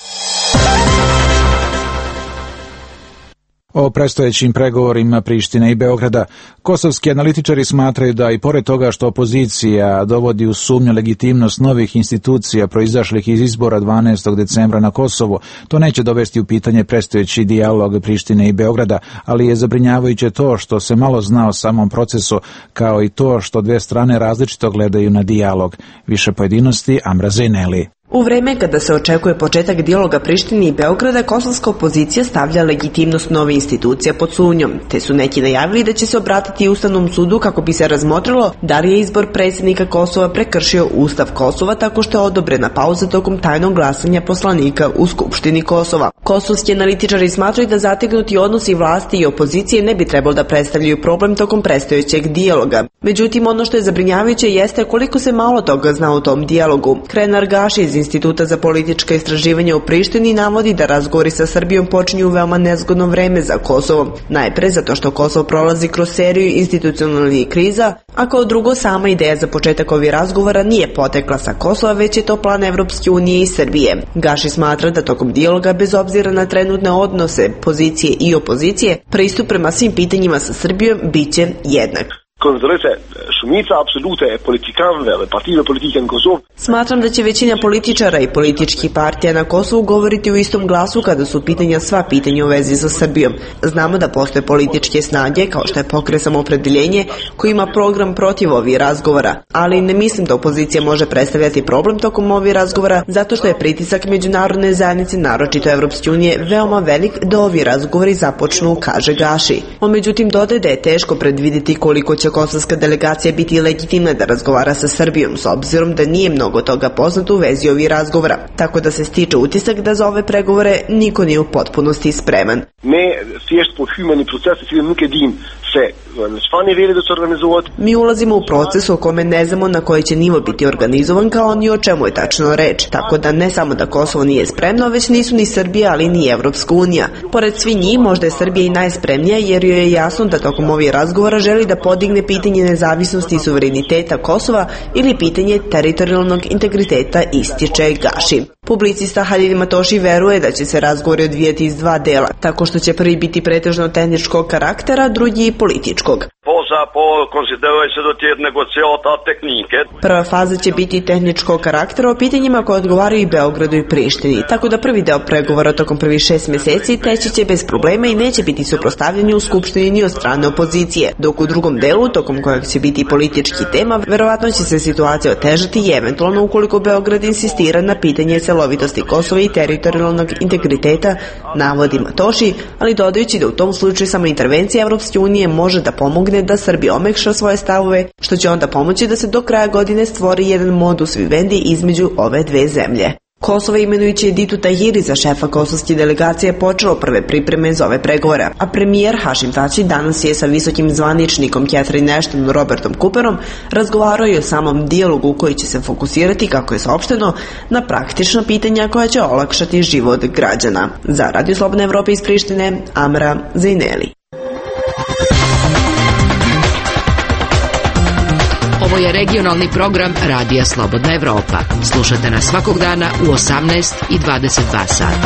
O predstojećim pregovorima Prištine i Beograda, kosovski analitičari smatraju da i pored toga što opozicija dovodi u sumnju legitimnost novih institucija proizašlih iz izbora 12. decembra na Kosovo, to neće dovesti u pitanje predstojeći dijalog Prištine i Beograda, ali je zabrinjavajuće to što se malo zna o samom procesu, kao i to što dve strane različito gledaju na dijalog. Više pojedinosti Amra Zeneli. U vreme kada se očekuje početak dijaloga Prištine i Beograda, kosovska opozicija stavlja legitimnost nove institucije pod sumnjom, te su neki najavili da će se obratiti Ustavnom sudu kako bi se razmotrilo da li je izbor predsjednika Kosova prekršio Ustav Kosova tako što je odobrena pauza tokom tajnog glasanja poslanika u Skupštini Kosova. Kosovski analitičari smatraju da zategnuti odnosi vlasti i opozicije ne bi trebalo da predstavljaju problem tokom predstojećeg dijaloga. Međutim, ono što je zabrinjavajuće jeste koliko se malo toga zna o tom dijalogu. Krenar Gaši iz Instituta za politička istraživanja u Prištini navodi da razgovori sa Srbijom počinju u veoma nezgodno vreme za Kosovo. Najpre zato što Kosovo prolazi kroz seriju institucionalnih kriza, a kao drugo sama ideja za početak ovih razgovora nije potekla sa Kosova, već je to plan Evropske unije i Srbije. Gaši smatra da tokom dijaloga, bez obzira na trenutne odnose pozicije i opozicije, pristup prema svim pitanjima sa Srbijom biće jednak. Smatram da će većina političara i političkih partija na Kosovu govoriti u istom glasu kada su pitanja sva pitanja u vezi sa Srbijom. Znamo da postoje političke snage, kao što je Pokret Samoopredeljenje, koji ima program protiv ovih razgovora. Ali ne mislim da opozicija može predstavljati problem tokom ovih razgovora, zato što je pritisak međunarodne zajednice, naročito Evropske unije, veoma velik da ovi razgovori započnu, kaže Gaši. On međutim dodaje da je teško predvidjeti koliko će kosovska delegacija biti legitimna da razgovara sa Srbijom, s obzirom da nije mnogo toga poznato u vezi ovih razgovora, tako da se stiče utisak da za ove pregovore niko nije u potpunosti spreman. Mi ulazimo u proces o kome ne znamo na koji će nivo biti organizovan, kao ni o čemu je tačno reč, tako da ne samo da Kosovo nije spremno, već nisu ni Srbija, ali ni Evropska unija. Pored svi njih, možda je Srbija i najspremnija, jer joj je jasno da tokom ovih razgovora želi da podigne pitanje nezavisnosti i suvereniteta Kosova ili pitanje teritorijalnog integriteta, ističe Gaši. Publicista Halil Matoši veruje da će se razgovori odvijati iz dva dela, tako što će prvi biti pretežno tehničkog karaktera, drugi političkog. Prva faza će biti tehničkog karaktera o pitanjima koje odgovaraju i Beogradu i Prištini, tako da prvi deo pregovora tokom prvih 6 mjeseci teći će bez problema i neće biti suprotstavljeni u Skupštini ni od strane opozicije, dok u drugom delu, tokom kojeg će biti politički tema, verovatno će se situacija otežati i eventualno ukoliko Beograd insistira na pitanje celovitosti Kosova i teritorijalnog integriteta, navodi Matoši, ali dodajući da u tom slučaju samo intervencija Evropske unije može da pomogne da Srbija omekša svoje stavove, što će onda pomoći da se do kraja godine stvori jedan modus vivendi između ove dve zemlje. Kosovo, imenujući Editu Tahiri za šefa kosovske delegacije, počelo prve pripreme za ove pregovore, a premijer Hašim Tači danas je sa visokim zvaničnikom Catherine Ashton Robertom Cooperom razgovarao i o samom dijalogu koji će se fokusirati, kako je saopšteno, na praktična pitanja koja će olakšati život građana. Za Radio Slobodna Evropa iz Prištine, Amra Zeneli. Ovo je regionalni program Radija Slobodna Evropa. Slušate nas svakog dana u 18 i 22 sata.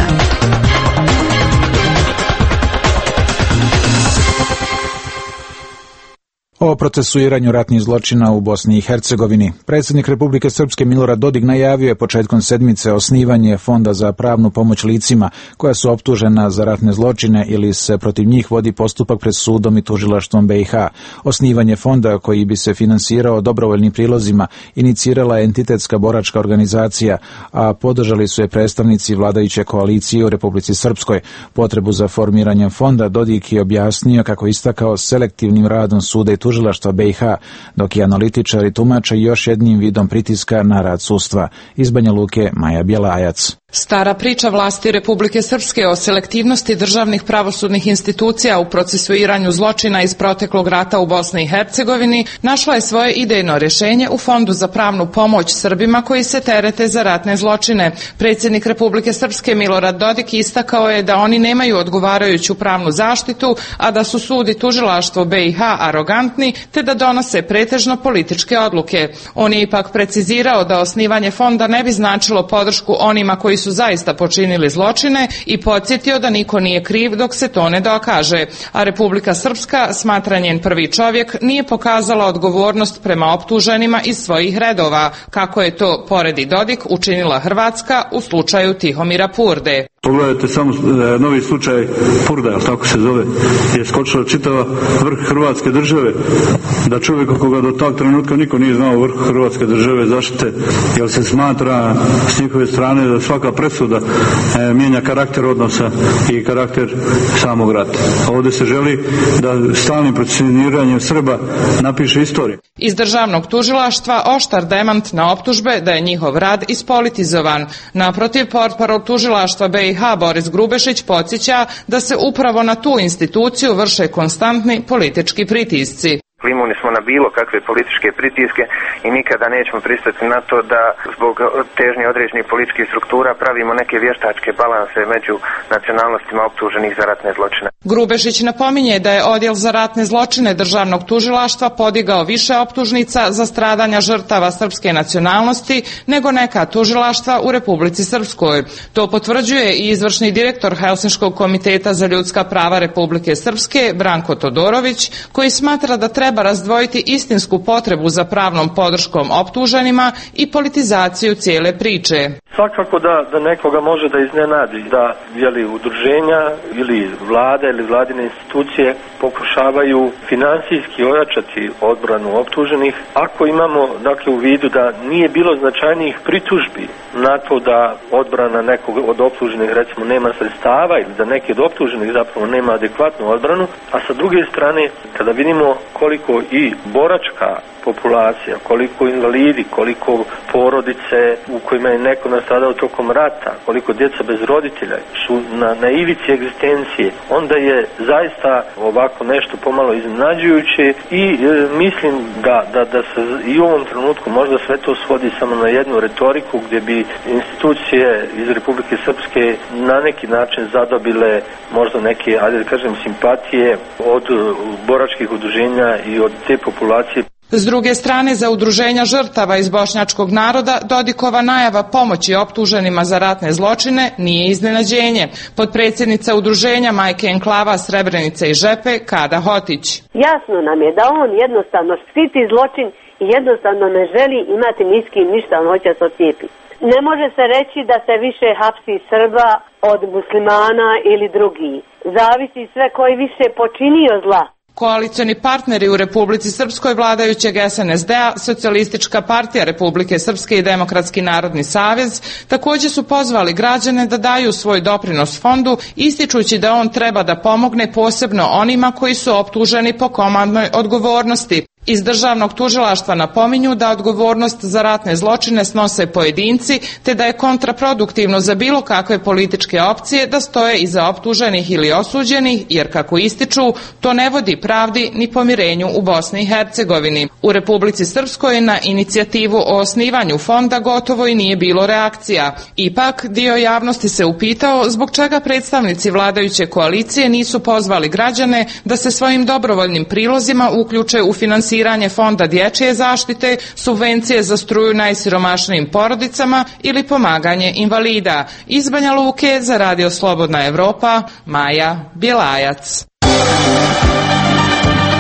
O procesuiranju ratnih zločina u Bosni i Hercegovini. Predsjednik Republike Srpske Milorad Dodik najavio je početkom sedmice osnivanje Fonda za pravnu pomoć licima koja su optužena za ratne zločine ili se protiv njih vodi postupak pred sudom i tužilaštvom BiH. Osnivanje fonda koji bi se finansirao dobrovoljnim prilozima inicirala je entitetska boračka organizacija, a podržali su je predstavnici vladajuće koalicije u Republici Srpskoj. Potrebu za formiranjem fonda Dodik je objasnio kako istakao selektivnim radom suda i tužilaštva BiH, dok je analitičari tumače još jednim vidom pritiska na rad sudstva. Iz Banja Luke, Maja Bjelajac. Stara priča vlasti Republike Srpske o selektivnosti državnih pravosudnih institucija u procesuiranju zločina iz proteklog rata u Bosni i Hercegovini našla je svoje idejno rješenje u Fondu za pravnu pomoć Srbima koji se terete za ratne zločine. Predsjednik Republike Srpske Milorad Dodik istakao je da oni nemaju odgovarajuću pravnu zaštitu, a da su sud i tužilaštvo BiH arogantni te da donose pretežno političke odluke. On je ipak precizirao da osnivanje fonda ne bi značilo podršku onima koji su zaista počinili zločine i podsjetio da niko nije kriv dok se to ne dokaže. A Republika Srpska, smatra njen prvi čovjek, nije pokazala odgovornost prema optuženima iz svojih redova, kako je to, poredi Dodik, učinila Hrvatska u slučaju Tihomira Purde. Pogledajte samo novi slučaj Purda, tako se zove, je skočila čitava vrh Hrvatske države, da čovjek koga do tog trenutka niko nije znao vrh Hrvatske države zaštite, jer se smatra s njihove strane da svaka presuda mijenja karakter odnosa i karakter samog rata. Ovdje se želi da stalnim procesioniranjem Srba napiše istoriju. Iz državnog tužilaštva oštar demant na optužbe da je njihov rad ispolitizovan. Naprotiv, portparol tužilaštva BiH Boris Grubešić podsjeća da se upravo na tu instituciju vrše konstantni politički pritisci. Imuni smo na bilo kakve političke pritiske i nikada nećemo pristati na to da zbog težnje određenih političkih struktura pravimo neke vještačke balanse među nacionalnostima optuženih za ratne zločine. Grubešić napominje da je Odjel za ratne zločine državnog tužilaštva podigao više optužnica za stradanja žrtava srpske nacionalnosti nego neka tužilaštva u Republici Srpskoj. To potvrđuje i izvršni direktor Helsinškog komiteta za ljudska prava Republike Srpske Branko Todorović, koji smatra da treba razdvojiti istinsku potrebu za pravnom podrškom optuženima i politizaciju cijele priče. Svakako da nekoga može da iznenadi da udruženja ili vlada ili vladine institucije pokušavaju finansijski ojačati odbranu optuženih ako imamo u vidu da nije bilo značajnijih pritužbi na to da odbrana nekog od optuženih recimo nema sredstava ili da neki od optuženih zapravo nema adekvatnu odbranu, a sa druge strane kada vidimo koliko i boračka populacija, koliko invalidi, koliko porodice u kojima je neko nastradao tokom rata, koliko djeca bez roditelja su na ivici egzistencije, onda je zaista ovako nešto pomalo iznenađujuće i mislim da se i u ovom trenutku možda sve to svodi samo na jednu retoriku gdje bi institucije iz Republike Srpske na neki način zadobile možda neke, simpatije od boračkih udruženja i od te populacije. S druge strane, za udruženja žrtava iz bošnjačkog naroda Dodikova najava pomoći optuženima za ratne zločine nije iznenađenje. Potpredsjednica udruženja Majke enklava Srebrenice i Žepe Kada Hotić. Jasno nam je da on jednostavno štiti zločin i jednostavno ne želi imati ni s kim ništa, on hoće se ocijepiti. Ne može se reći da se više hapsi Srba od muslimana ili drugi. Zavisi sve koji više počinio zla. Koalicioni partneri u Republici Srpskoj vladajućeg SNSD-a, Socijalistička partija Republike Srpske i Demokratski narodni savez također su pozvali građane da daju svoj doprinos fondu, ističući da on treba da pomogne posebno onima koji su optuženi po komandnoj odgovornosti. Iz državnog tužilaštva napominju da odgovornost za ratne zločine snose pojedinci, te da je kontraproduktivno za bilo kakve političke opcije da stoje iza optuženih ili osuđenih, jer kako ističu, to ne vodi pravdi ni pomirenju u Bosni i Hercegovini. U Republici Srpskoj na inicijativu o osnivanju fonda gotovo i nije bilo reakcija. Ipak, dio javnosti se upitao zbog čega predstavnici vladajuće koalicije nisu pozvali građane da se svojim dobrovoljnim prilozima uključe u finansiranje fonda dječje zaštite, subvencije za struju najsiromašnijim porodicama ili pomaganje invalida. Iz Banja Luke za Radio Slobodna Evropa, Maja Bjelajac.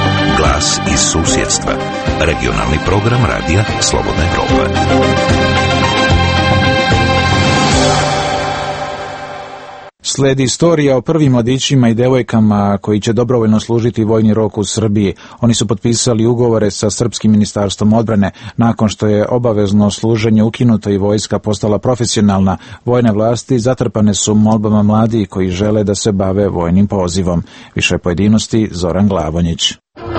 Glas iz susjedstva. Regionalni program radija Slobodna Evropa. Sledi istorija o prvim mladićima i devojkama koji će dobrovoljno služiti vojni rok u Srbiji. Oni su potpisali ugovore sa Srpskim ministarstvom odbrane. Nakon što je obavezno služenje ukinuto i vojska postala profesionalna, vojne vlasti zatrpane su molbama mladih koji žele da se bave vojnim pozivom. Više pojedinosti Zoran Glavonjić.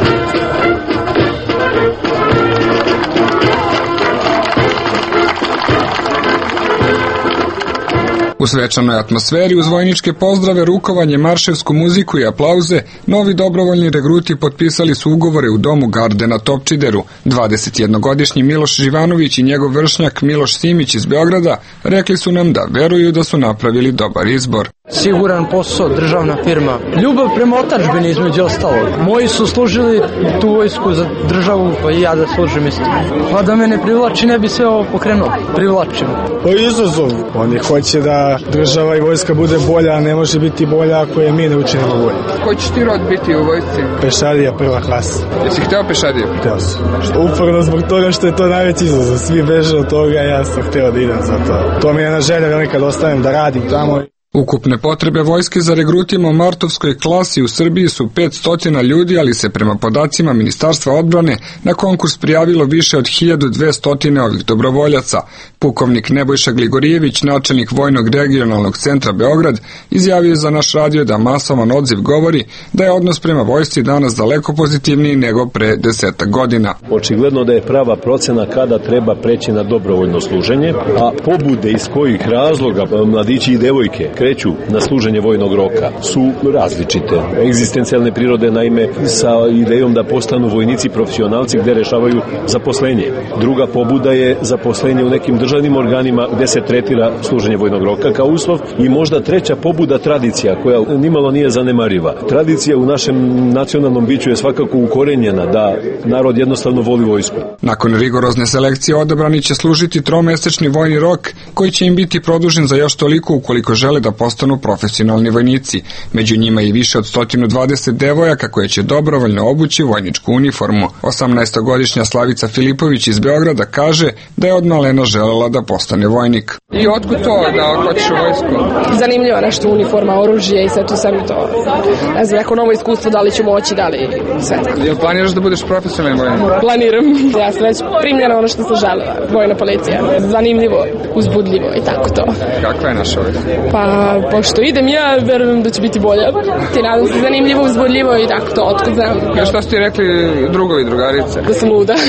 U svečanoj atmosferi uz vojničke pozdrave, rukovanje, marševsku muziku i aplauze, novi dobrovoljni regruti potpisali su ugovore u domu garde na Topčideru. 21-godišnji Miloš Živanović i njegov vršnjak Miloš Simić iz Beograda rekli su nam da veruju da su napravili dobar izbor. Siguran posao, državna firma. Ljubav prema otadžbini između ostalog. Moji su služili tu vojsku za državu, pa i ja da služim isto. Pa da me ne privlači, ne bi sve ovo pokrenuo. Privlačim. Pa izazov. Oni hoće da država i vojska bude bolja, a ne može biti bolja ako je mi ne učinimo bolje. Koji ćeš ti rod biti u vojsci? Pešadija prva klasa. Jesi hteo pešadiju? Hteo sam. Uporno zbog toga što je to najveći izazov. Svi beže od toga, ja sam hteo da idem za to. To mi je jedna želja velika kad ostanem da radim tamo. Ukupne potrebe vojske za regrutima u martovskoj klasi u Srbiji su 500 ljudi, ali se prema podacima Ministarstva odbrane na konkurs prijavilo više od 1200 ovih dobrovoljaca. Pukovnik Nebojša Gligorijević, načelnik Vojnog regionalnog centra Beograd, izjavio za naš radio da masovan odziv govori da je odnos prema vojsci danas daleko pozitivniji nego pre 10 godina. Očigledno da je prava procena kada treba preći na dobrovoljno služenje, a pobude iz kojih razloga mladići i devojke kreću na služenje vojnog roka su različite. Egzistencijalne prirode, naime, sa idejom da postanu vojnici profesionalci gde rešavaju zaposlenje. Druga pobuda je zaposlenje u nekim državnim organima gde se tretira služenje vojnog roka kao uslov i možda treća pobuda tradicija koja nimalo nije zanemariva. Tradicija u našem nacionalnom biću je svakako ukorenjena da narod jednostavno voli vojsku. Nakon rigorozne selekcije odabrani će služiti 3-mesečni vojni rok koji će im biti produžen za još toliko ukoliko žele da postanu profesionalni vojnici. Među njima i više od 120 devojaka koje će dobrovoljno obući vojničku uniformu. 18-godišnja Slavica Filipović iz Beograda kaže da je od malena želela da postane vojnik. I otkud to da hoćeš u vojsku? Zanimljivo nešto, uniforma, oružje i sve to sam to. Ne znam, neko novo iskustvo, da li ću moći, da li sve tako. Jel planiraš da budeš profesionalni vojnik? Planiram. Ja sam već primljena ono što sam želela. Vojna policija. Zanimljivo, uzbudljivo i tako to. Kakva je naša vojska? Pa, pošto idem ja, verujem da će biti bolja. Ti nadam se zanimljivo, uzbudljivo i tako to, otkud znam. Ja šta su ti rekli drugovi, drugarice? Da sam luda.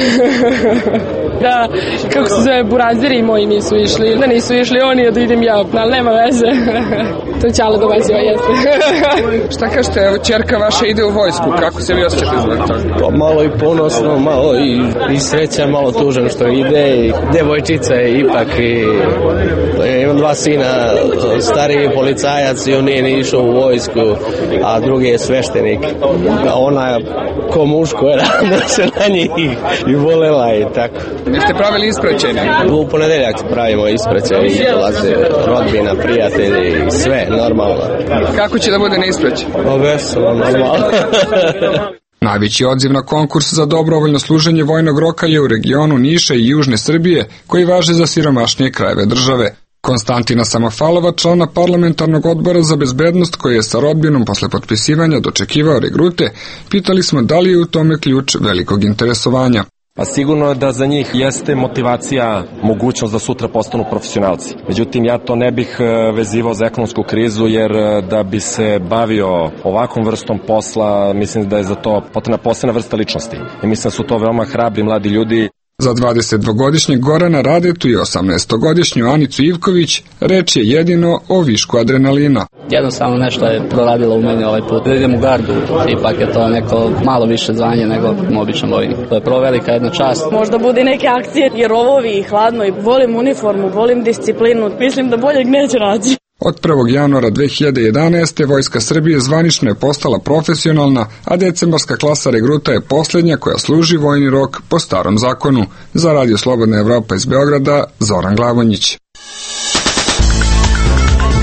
Da, kako se zove, buraziri moji nisu išli. Da nisu išli oni, da idem ja, ali nema veze. To ćala dovezio, jeste. Šta kažete, evo, ćerka vaša ide u vojsku, kako se vi osjećate zbog toga? Pa malo i ponosno, malo i sreća, malo tužan što ide. I devojčica je ipak i imam 2 sina, stariji policajac i on nije ni išao u vojsku, a drugi je sveštenik. Ona ko muško je radila se na njih i volela i tako. Jeste pravili ispraćenje? U ponedeljak pravimo ispraćenje i dolaze rodbina, prijatelji i sve, normalno. Kako će da bude na ispraćenje? Veselo, normalno. Najveći odziv na konkurs za dobrovoljno služenje vojnog roka je u regionu Niša i Južne Srbije, koji važe za siromašnije krajeve države. Konstantina Samofalova, člana parlamentarnog odbora za bezbednost koji je sa rodbinom posle potpisivanja dočekivao regrute, pitali smo da li je u tome ključ velikog interesovanja. Pa sigurno da za njih jeste motivacija, mogućnost da sutra postanu profesionalci. Međutim, ja to ne bih vezivao za ekonomsku krizu, jer da bi se bavio ovakvom vrstom posla, mislim da je za to potrebna posebna vrsta ličnosti. I mislim da su to veoma hrabri mladi ljudi. Za 22-godišnjeg Gorana Radetu i 18-godišnju Anicu Ivković reč je jedino o višku adrenalina. Jednostavno nešto je proradilo u meni ovaj put. Idem u gardu, ipak je to neko malo više zvanje nego običan vojnik. To je prvo velika jedna čast. Možda bude neke akcije, jer ovovi hladno i volim uniformu, volim disciplinu. Mislim da boljeg neće naći. Od 1. januara 2011. Vojska Srbije zvanično je postala profesionalna, a decembarska klasa regruta je posljednja koja služi vojni rok po starom zakonu. Za Radio Slobodna Evropa iz Beograda, Zoran Glavonjić.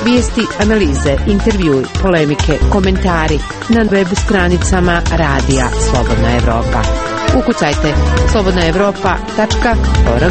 Vijesti, analize, intervjui, polemike, komentari na web stranicama Radija Slobodna Evropa. Ukucajte slobodnaevropa.org.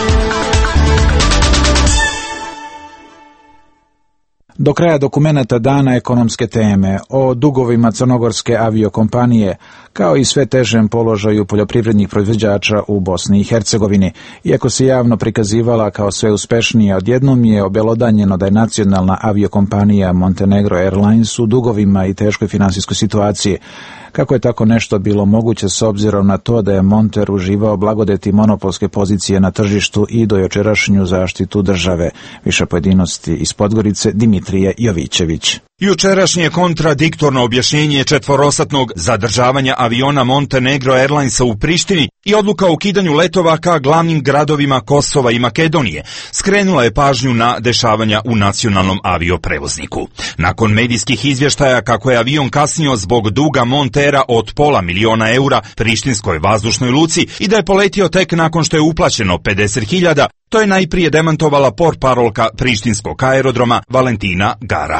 Do kraja dokumenata dana ekonomske teme o dugovima crnogorske aviokompanije, kao i sve težem položaju poljoprivrednih proizvođača u Bosni i Hercegovini. Iako se javno prikazivala kao sve uspešnija, odjednom je obelodanjeno da je nacionalna aviokompanija Montenegro Airlines u dugovima i teškoj finansijskoj situaciji. Kako je tako nešto bilo moguće s obzirom na to da je Monter uživao blagodeti monopolske pozicije na tržištu i dojučerašnju zaštitu države? Više pojedinosti iz Podgorice, Dimitrije Jovićević. Jučerašnje kontradiktorno objašnjenje četvorosatnog zadržavanja aviona Montenegro Airlinesa u Prištini i odluka o ukidanju letova ka glavnim gradovima Kosova i Makedonije skrenula je pažnju na dešavanja u nacionalnom avioprevozniku. Nakon medijskih izvještaja kako je avion kasnio zbog duga Montera od €500.000 prištinskoj vazdušnoj luci i da je poletio tek nakon što je uplaćeno 50.000, to je najprije demantovala portparolka prištinskog aerodroma Valentina Gara.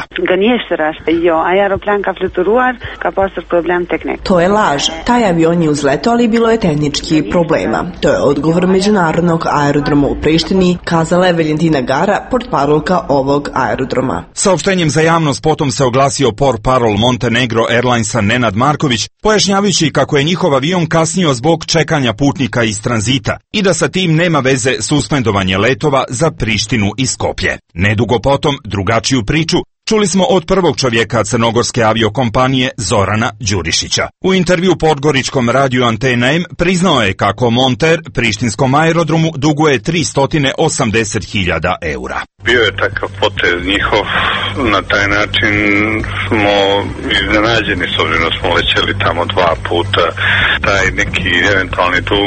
To je laž. Taj avion je uzletao, ali bilo je tehnički problema. To je odgovor međunarodnog aerodroma u Prištini, kazala je Valentina Gara, portparolka ovog aerodroma. Saopštenjem za javnost potom se oglasio portparol Montenegro Airlinesa Nenad Marković, pojašnjavajući kako je njihov avion kasnio zbog čekanja putnika iz tranzita i da sa tim nema veze suspendovanje letova za Prištinu i Skoplje. Nedugo potom drugačiju priču čuli smo od prvog čovjeka crnogorske aviokompanije Zorana Đurišića. U intervju Podgoričkom radiju Antena M priznao je kako Monter prištinskom aerodromu duguje €380.000. Bio je takav potez njihov, na taj način smo iznenađeni s obzirom da smo lećeli tamo 2 puta, taj neki eventualni dug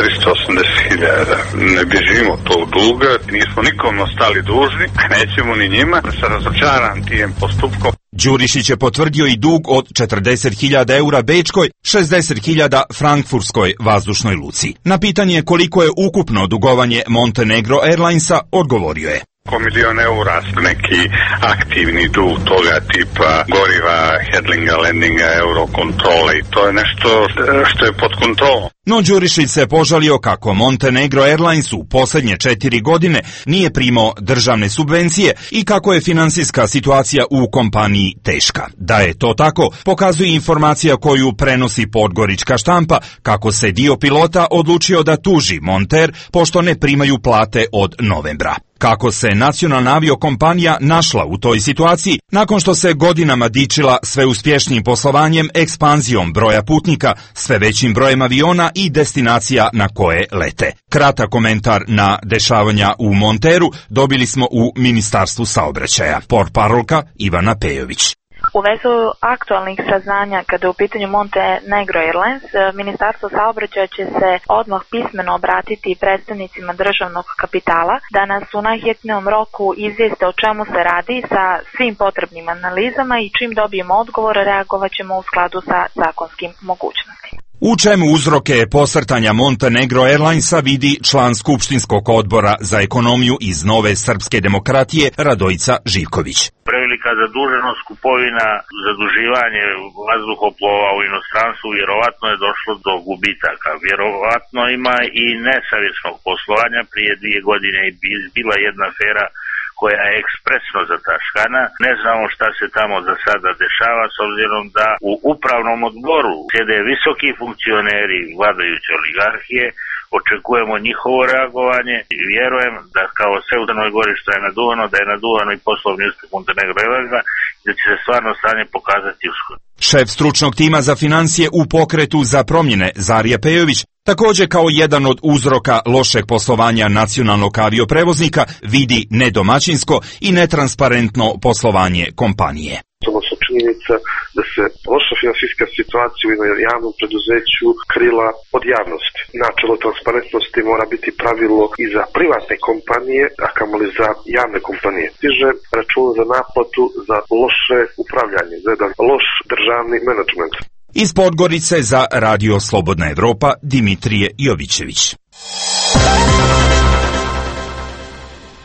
380.000. Ne bježimo tog duga, nismo nikom ostali dužni, nećemo ni njima, se razočaran tijem postupkom. Đurišić je potvrdio i dug od €40.000 bečkoj, 60.000 frankfurtskoj vazdušnoj luci. Na pitanje koliko je ukupno dugovanje Montenegro Airlinesa odgovorio je: oko €1.000.000 neki aktivni dug toga tipa goriva, handlinga, landinga, eurokontrole i to je nešto što je pod kontrolom. No Đurišić se požalio kako Montenegro Airlines u posljednje 4 godine nije primao državne subvencije i kako je finansijska situacija u kompaniji teška. Da je to tako, pokazuje informacija koju prenosi podgorička štampa kako se dio pilota odlučio da tuži Monter pošto ne primaju plate od novembra. Kako se nacionalna aviokompanija našla u toj situaciji nakon što se godinama dičila sve uspješnijim poslovanjem, ekspanzijom broja putnika, sve većim brojem aviona i destinacija na koje lete. Kratak komentar na dešavanja u Monteru dobili smo u Ministarstvu saobraćaja. Portparolka Ivana Pejović. U vezu aktualnih saznanja kada je u pitanju Montenegro Airlines, Ministarstvo saobraćaja će se odmah pismeno obratiti predstavnicima državnog kapitala da nas u najhitnijem roku izvijeste o čemu se radi sa svim potrebnim analizama i čim dobijemo odgovor reagovat ćemo u skladu sa zakonskim mogućnostima. U čemu uzroke posrtanja Montenegro Airlinesa vidi član Skupštinskog odbora za ekonomiju iz Nove srpske demokratije Radojica Živković. Prevelika zaduženost, kupovina, zaduživanje vazduhoplova u inostranstvu, vjerovatno je došlo do gubitaka. Vjerovatno ima i nesavjesnog poslovanja. Prije 2 godine je bila jedna afera koja je ekspresno zataškana. Ne znamo šta se tamo za sada dešava s obzirom da u upravnom odboru sjede visoki funkcioneri vladajuće oligarhije. Očekujemo njihovo reagovanje i vjerujem da kao sve u Crnoj Gori što je naduvano, da je naduvano i poslovni uspjeh Montenegro Airlinesa, da će se stvarno stanje pokazati uskoro. Šef stručnog tima za financije u pokretu za promjene Zarija Pejović također kao jedan od uzroka lošeg poslovanja nacionalnog avioprevoznika vidi nedomaćinsko i netransparentno poslovanje kompanije. Odnosno činjenica da se loša finansijska situacija u javnom preduzeću krila od javnosti. Načelo transparentnosti mora biti pravilo i za privatne kompanije, a kamoli za javne kompanije. Stiže račun za naplatu za loše upravljanje, za jedan loš državni menadžment. Iz Podgorice za Radio Slobodna Evropa Dimitrije Jovićević.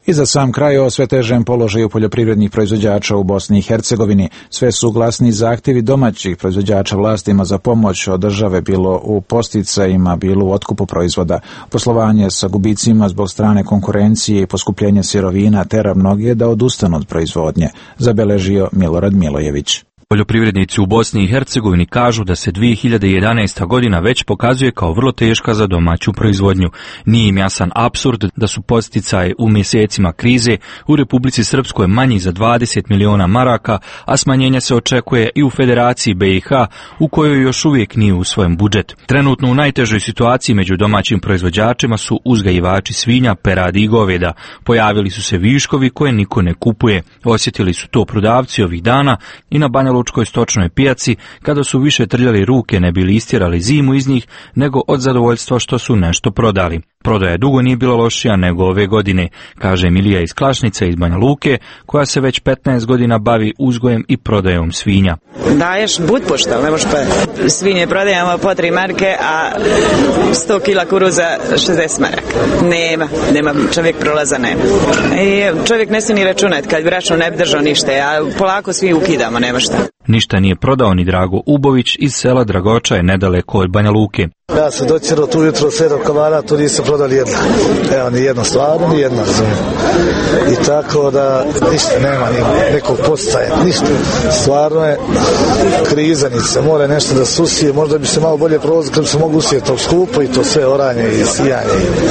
I za sam kraj o sve težem položaju poljoprivrednih proizvođača u Bosni i Hercegovini. Sve su glasni zahtjevi domaćih proizvođača vlastima za pomoć od države, bilo u posticajima, bilo u otkupu proizvoda. Poslovanje sa gubicima zbog strane konkurencije i poskupljenje sirovina tera mnoge da odustanu od proizvodnje, zabeležio Milorad Milojević. Poljoprivrednici u Bosni i Hercegovini kažu da se 2011. godina već pokazuje kao vrlo teška za domaću proizvodnju. Nije im jasan apsurd da su podsticaji u mjesecima krize u Republici Srpskoj manji za 20 miliona maraka, a smanjenje se očekuje i u Federaciji BiH, u kojoj još uvijek nije usvojen budžet. Trenutno u najtežoj situaciji među domaćim proizvođačima su uzgajivači svinja, peradi i goveda. Pojavili su se viškovi koje niko ne kupuje. Osjetili su to prodavci ovih dana i na Banjalučkoj stočnoj pijaci, kada su više trljali ruke ne bili istjerali zimu iz njih, nego od zadovoljstva što su nešto prodali. Prodaja dugo nije bila lošija nego ove godine, kaže Milija iz Klašnice iz Banja Luke, koja se već 15 godina bavi uzgojem i prodajom svinja. Daješ butpošta, ne možeš pa svinje prodajamo po 3 marke, a 100 kila kuruza 60 maraka. Nema, čovjek prolaza nema. I čovjek ne smije ni računati, kad bi račun ne bi držao ništa, a polako svi ukidamo, nema šta. Ništa nije prodao ni Drago Ubović iz sela Dragoča je nedaleko od Banja Luke. Ja sam doćerao tu jutro 7 komada, tu nisu prodali jedna. Evo, ni jedno stvarno, ni jedna. I tako da ništa nema, ni nekog postaja, ništa. Stvarno je krizanica, mora nešto da susije, možda bi se malo bolje prolazio kad bi se mogu usijeti to skupo i to sve oranje i sijanje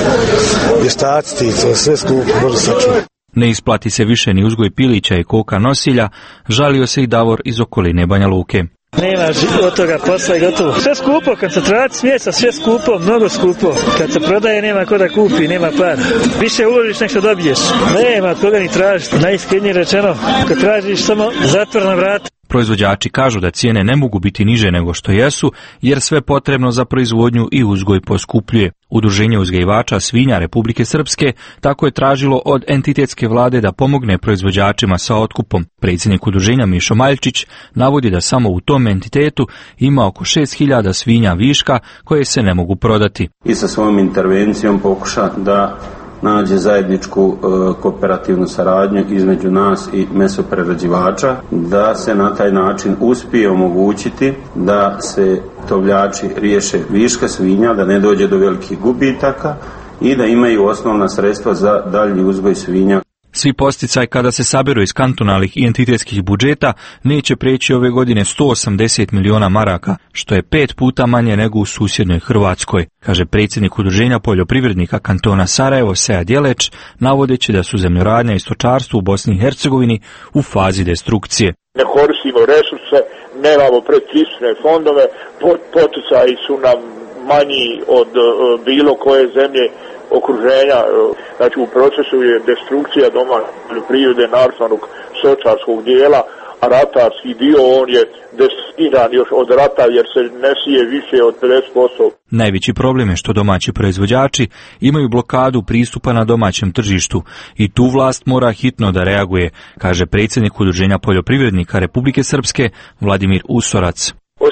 i vještaciti i to sve skupo, možda sačuva. Ne isplati se više ni uzgoj pilića i koka nosilja, žalio se i Davor iz okoline Banja Luke. Nema od toga posla i gotovo. Sve skupo, koncentracija smjesa, sve skupo, mnogo skupo. Kad se prodaje nema ko da kupi, nema par. Više uložiš nek što dobiješ. Nema od koga ni tražiti. Najiskrenije rečeno, kad tražiš samo zatvorna vrata. Proizvođači kažu da cijene ne mogu biti niže nego što jesu, jer sve potrebno za proizvodnju i uzgoj poskupljuje. Udruženje uzgajivača svinja Republike Srpske tako je tražilo od entitetske vlade da pomogne proizvođačima sa otkupom. Predsjednik udruženja Mišo Maljčić navodi da samo u tom entitetu ima oko 6.000 svinja viška koje se ne mogu prodati. I sa svojom intervencijom pokuša da nađe zajedničku kooperativnu saradnju između nas i mesoprerađivača, da se na taj način uspije omogućiti da se tovljači riješe viška svinja, da ne dođe do velikih gubitaka i da imaju osnovna sredstva za dalji uzgoj svinja. Svi posticaji kada se saberu iz kantonalnih i entitetskih budžeta neće preći ove godine 180 miliona maraka, što je 5 puta manje nego u susjednoj Hrvatskoj, kaže predsjednik udruženja poljoprivrednika kantona Sarajevo Sead Jeleć, navodeći da su zemljoradnja i stočarstvo u Bosni i Hercegovini u fazi destrukcije. Ne koristimo resurse, nemamo predpristupne fondove, poticaji su nam manji od bilo koje zemlje okruženja, znači u procesu je destrukcija domaće poljoprivrede, naravnog stočarskog dijela, a ratarski dio on je destruiran još od rata jer se ne sije više od 50%. Najveći problem je što domaći proizvođači imaju blokadu pristupa na domaćem tržištu i tu vlast mora hitno da reaguje, kaže predsjednik udruženja poljoprivrednika Republike Srpske Vladimir Usorac. 80%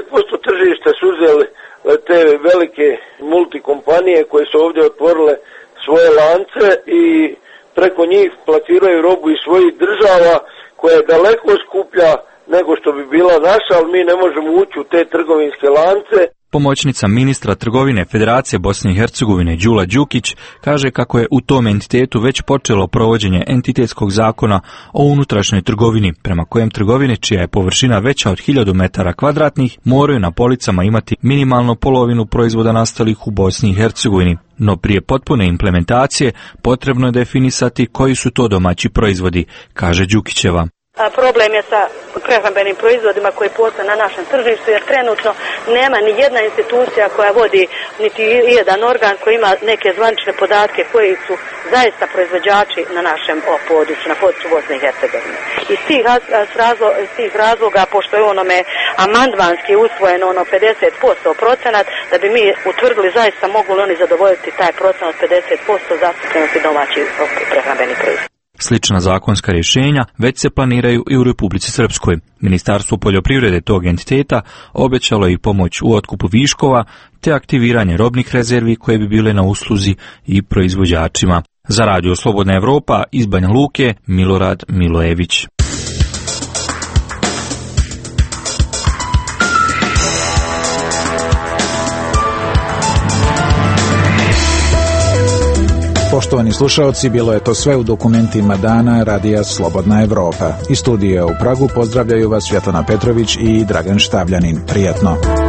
tržišta su uzeli te velike multikompanije koje su ovdje otvorile svoje lance i preko njih plasiraju robu iz svojih država koja je daleko skuplja nego što bi bila naša, ali mi ne možemo ući u te trgovinske lance. Pomoćnica ministra trgovine Federacije Bosne i Hercegovine Đula Đukić kaže kako je u tom entitetu već počelo provođenje entitetskog zakona o unutrašnjoj trgovini, prema kojem trgovine čija je površina veća od 1000 metara kvadratnih moraju na policama imati minimalno polovinu proizvoda nastalih u Bosni i Hercegovini. No prije potpune implementacije potrebno je definisati koji su to domaći proizvodi, kaže Đukićeva. Problem je sa prehrambenim proizvodima koji postoje na našem tržištu jer trenutno nema ni jedna institucija koja vodi niti jedan organ koji ima neke zvanične podatke koji su zaista proizvođači na našem području, na području Bosne i Hercegovine. Iz tih razloga, pošto je onome amandmanski usvojeno 50% procenat, da bi mi utvrdili zaista mogu li oni zadovoljiti taj procenat 50% zastupljenosti domaćih prehrambenih proizvoda. Slična zakonska rješenja već se planiraju i u Republici Srpskoj. Ministarstvo poljoprivrede tog entiteta obećalo je i pomoć u otkupu viškova te aktiviranje robnih rezervi koje bi bile na usluzi i proizvođačima. Za Radio Slobodna Evropa iz Banja Luke, Milorad Milojević. Poštovani slušaoci, bilo je to sve u dokumentima dana Radija Slobodna Evropa. Iz studija u Pragu pozdravljaju vas Svjetlana Petrović i Dragan Štavljanin. Prijatno.